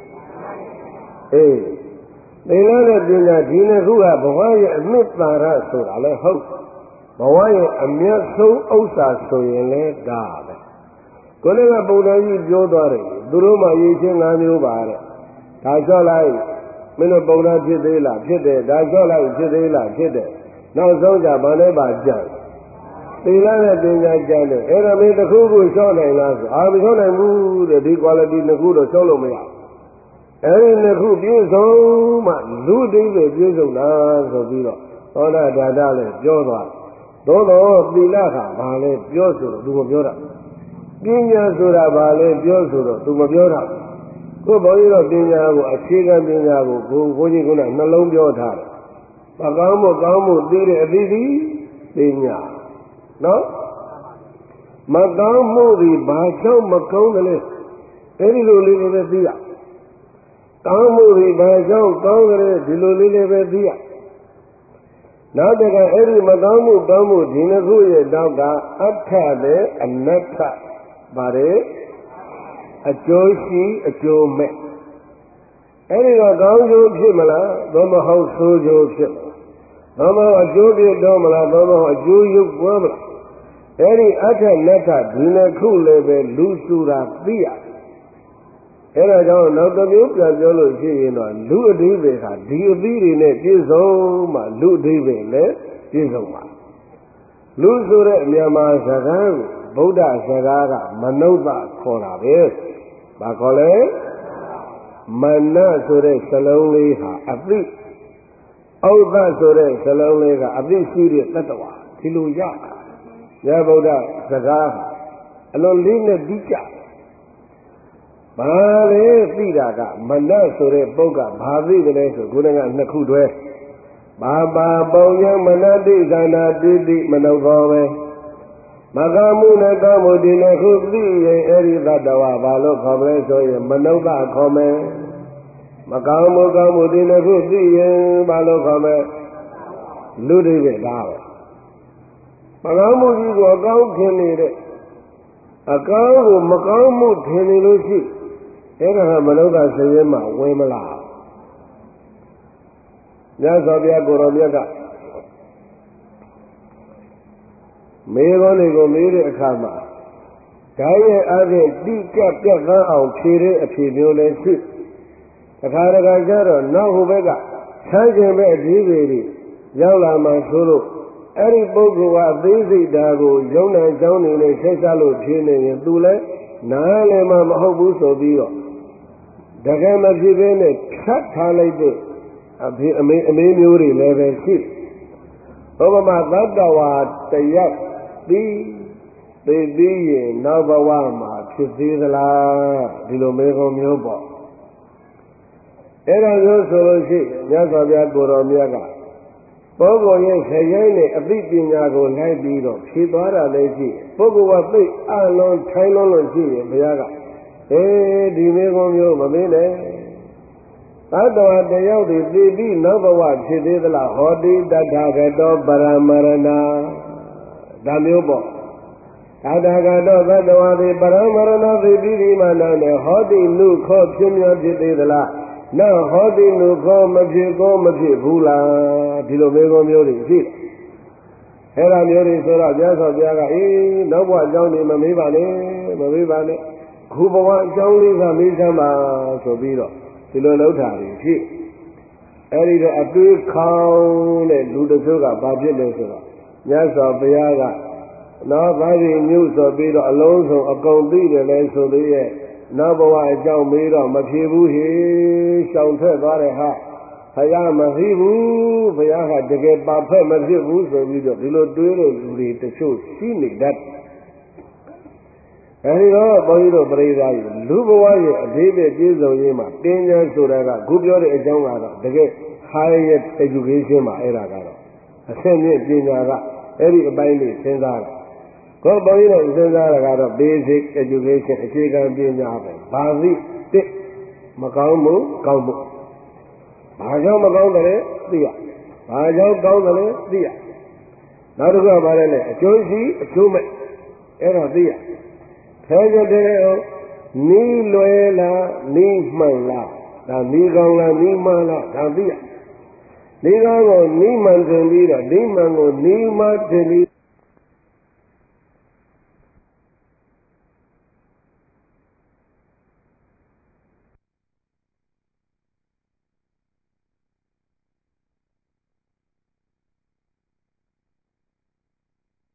သီလနဲ့ပညာဒီနှစ်ခုကဘဝရဲ့အနှစ်သာရဆိုတာလည်းဟုတ်ဘဝရဲ့အမြတ်ဆုံးဥစ္စာဆိုရင်လည်းဒါပဲကိုယ်လည်းကပုံတော်ကြီးပြောသွားတယ်သူတို့မှရေးချင်း၅မျိုးပါတဲ့ဒါကြောက်လိုက်မင်းတို့ပုံတော်ဖြစ်သေးလားဖြစ်တယ်ဒါကြောက်လိုက်ဖြစ်သေးလားဖြစ်တယ်နောက်ဆုံးကြဘာလဲပါကြံသီလနဲ့ပညာကြံတယ်အဲ့ဒါမင်းတစ်ခုခုလျှော့နိုင်လားဆိုမလျှော့နိုင်ဘူးတဲ့ဒီ quality နှစ်ခုတော့လျှော့လို့မရအဲ့ဒီနှစ်ခုပြည့်စုံမှလူအတိတ်ပဲပြည့်စုံတာဆိုပြီးတော့သောတာဒါနလည်းပြောသွားသို့တော့သီလကဘာလဲပြောဆိုတော့သူမပြောတာပညာဆိုတာဘာလဲပြောဆိုတော့သူမပြောတာကိုယ်ဘုန်းကြီးတို့ပညာကိုအခြေခံပညာကိုဘုန်းကြီးကနှလုံးပြောထားတယ်။မကောင်းမှုကောင်းမှုသိတဲ့အသီးသီးပညာနော်မကောင်းမှုဒီဘာကြောင့်မကောင်းတယ်လဲအဲ့ဒီလိုလေးပဲသိရ။ကောင်းမှုဒီဘာကြောင့်ကောင်းတယ်ဒီလိုလေးလည်းပဲသိရ။နောက်တကအဲ့ဒီမကောင်းမှုကောင်းမှုဒီနှစ်ခုရဲ့တောက်ကအဋ္ဌနဲ့အနတ္ထပါတယ်အကျိုးရှိအကျိုးမဲ့အဲ့ဒီတော့ကောင်းကျိုးဖြစ်မလားသို့မဟုတ်ဆိုးကျိုးဖြစ်မလားသို့မဟုတ်အကျိုးဖြစ်တော့မလားသို့မဟုတ်အကျိုးရုပ်ပွားမလားအဲ့ဒီအဋ္ဌနတ္ထဒီနှစ်ခုလည်းပဲလူဆိုတာသိရအဲ့ဒါကြောင့်နောက်တစ်မျိုးပြန်ပြောလို့ရှိရင်တော့လူအဓိပ္ပာယ်ဟာဒီအသီးတွေနဲ့ပြည့်စုံမှလူအဓိပ္ပာယ်လည်းပြည့်စုံပါလူဆိုတဲ့မြန်မာစကားကိုဗုဒ္ဓစကားကမနုဿခေါ်တာပဲ။ဘာခေါ်လဲ။မနဆိုတဲ့စလုံးလေးဟာအသိဩဒဆိုတဲ့စလုံးလေးကအသိရှိတဲ့တတ္တဝါဒီလိုရတာ။ရဗုဒ္ဓစကားဟာအလွန်လေးနဲ့ပြီးကြ။ဘာလဲသိတာကမနဆိုတဲ့ပုဂ္ဂဘာသိတယ်လဲဆိုခုနကနှစ်ခုတွဲဘာပါပုံယမနတိဇာနာတိတိမနုဘောပဲမကမှုနဲ့ကောင်းမှုဒီနှစ်ခုသိရင်အဲ့ဒီသတ္တဝါဘာလို့ခေါ်မလဲဆိုရင်မနုဿခေါ်မယ်မကောင်းမှုကောင်းမှုဒီနှစ်ခုသိရင်ဘာလို့ခေါ်မလဲလူတွေပဲဒါပဲမကောင်းမှုကြီးကိုအကောင်းထင်နေတဲ့အကောင်းကိုမကောင်းမှုထင်နေလို့ရှိအဲ့ဒါကမနုဿစရင်မှဝင်မလားမြတ်စွာဘုရားကိုရောမြတ်ကမေခေါင်းတွေကိုမေးတဲ့အခါမှာဓာတ်ရဲ့အပြင်တိကျပြတ်သားအောင်ဖြေတဲ့အဖြေမျိုးလည်းရှိတခါကျတော့နောက်ဟိုဘက်ကဆန်းကျင်ပဲအကြီးကြီးရောက်လာမှဆိုလို့အဲ့ဒီပုဂ္ဂိုလ်ကအသေးစိတ်ဓာတ်ကိုယုံနဲ့ကြောင်းနေနဲ့ဆက်စားလို့ဖြေနေရင်သူလည်းနားလည်းမဟုတ်ဘူးဆိုပြီးတော့တကယ်မဖြစ်ဘဲနဲ့ဖြတ်ထားလိုက်တဲ့အမေမျိုးတွေလည်းပဲရှိဘုဗ္ဗမသတ္တဝါတရက်သိရင်နောက်ဘဝမှာဖြစ်သေးသလားဒီလိုမေးခွန်းမျိုးပေါ့အဲ့ဒါမျိုးဆိုလို့ရှိမြတ်စွာဘုရားကိုတော်မြတ်ကပုဂ္ဂိုလ်ရဲ့ခရိုင်းနဲ့အသိပညာကိုလိုက်ပြီးတော့ဖြေသွားတာလည်းရှိပုဂ္ဂိုလ်ကသိအလုံးထိုင်းလုံးလို့ရှိရင်ဘုရားကဒီမေခွန်းမျိုးမမေးနဲ့သတ္တဝါတယောက်ဒီသိပြီးနောက်ဘဝဖြစ်သေးသလားဟောတိတတ္ထာဂတောပရမရဏဒါမျိုးပေါ့တတ္ထာဂတောသတ္တဝါဒီပရမရဏသိပြီးဒီမှာနာနဲ့ဟောတိနုခောဖြစ်မြောဖြစ်သေးသလားနောက်ဟောတိနုခောမဖြစ်ဘူးလားဒီလိုမေခွန်းမျိုးတွေရှိအဲ့ဒါမျိုးတွေဆိုတော့ဘုရားဆောဘုရားကနောက်ဘဝအကြောင်းတွေမမေးပါနဲ့ခုဘဝအကြောင်းလေးကမေးစမ်းပါဆိုပြီးတော့ဒီလိုလုပ်တာတွေဖြစ်အဲ့ဒီတော့အတွေးခေါင်းတဲ့လူတချို့ကဘာဖြစ်လဲဆိုတော့မြတ်စွာဘုရားကနောက်ဘာကြီးမြို့ဆိုပြီးတော့အလုံးစုံအကုန်သိတယ်လဲဆိုသေးရဲ့နောက်ဘဝအကြောင်းမေးတော့မဖြစ်ဘူးဟေရှောင်ထွက်သွားတယ်ဟာဘုရားမသိဘူးဘုရားကတကယ်ပါဖက်မဖြစ်ဘူးဆိုပြီးတော့ဒီလိုတွေးတဲ့လူတွေတချို့ရှိနေတတ်အဲဒီတော့ဘုန်းကြီးတို့ပရိသတ်ကြီးလူဘဝရဲ့အသေးပဲပြည့်စုံရေးမှာတင်းကျပ်ဆိုတာကခုပြောတဲ့အကြောင်းကတော့တကယ် higher education မှာအဲ့ဒါကတော့အဆင့်မြင့်ပညာကအဲ့ဒီအပိုင်းလေးစဉ်းစားတာကိုယ်ဘုန်းကြီးတို့စဉ်းစားတာကတော့ basic education အခြေခံပညာပဲဘာသိတစ်မကောင်းဘူးကောင်းဖို့ဘာကြောင့်မကောင်းတယ်လဲသိရဘာကြောင့်ကောင်းတယ်လဲသိရနောက်တစ်ခုကဘာလဲလဲအကျိုးရှိအကျိုးမဲ့အဲ့ဒါသိရခဲကြတဲ့နီးလွယ်လားနီးမှန်လားဒါနီးကောင်းလားနီးမှန်လားဒါသိရနီးကောင်းကိုနီးမှန်တင်ပြီးတော့နီးမှန်ကိုနီးမှတင်ပြီး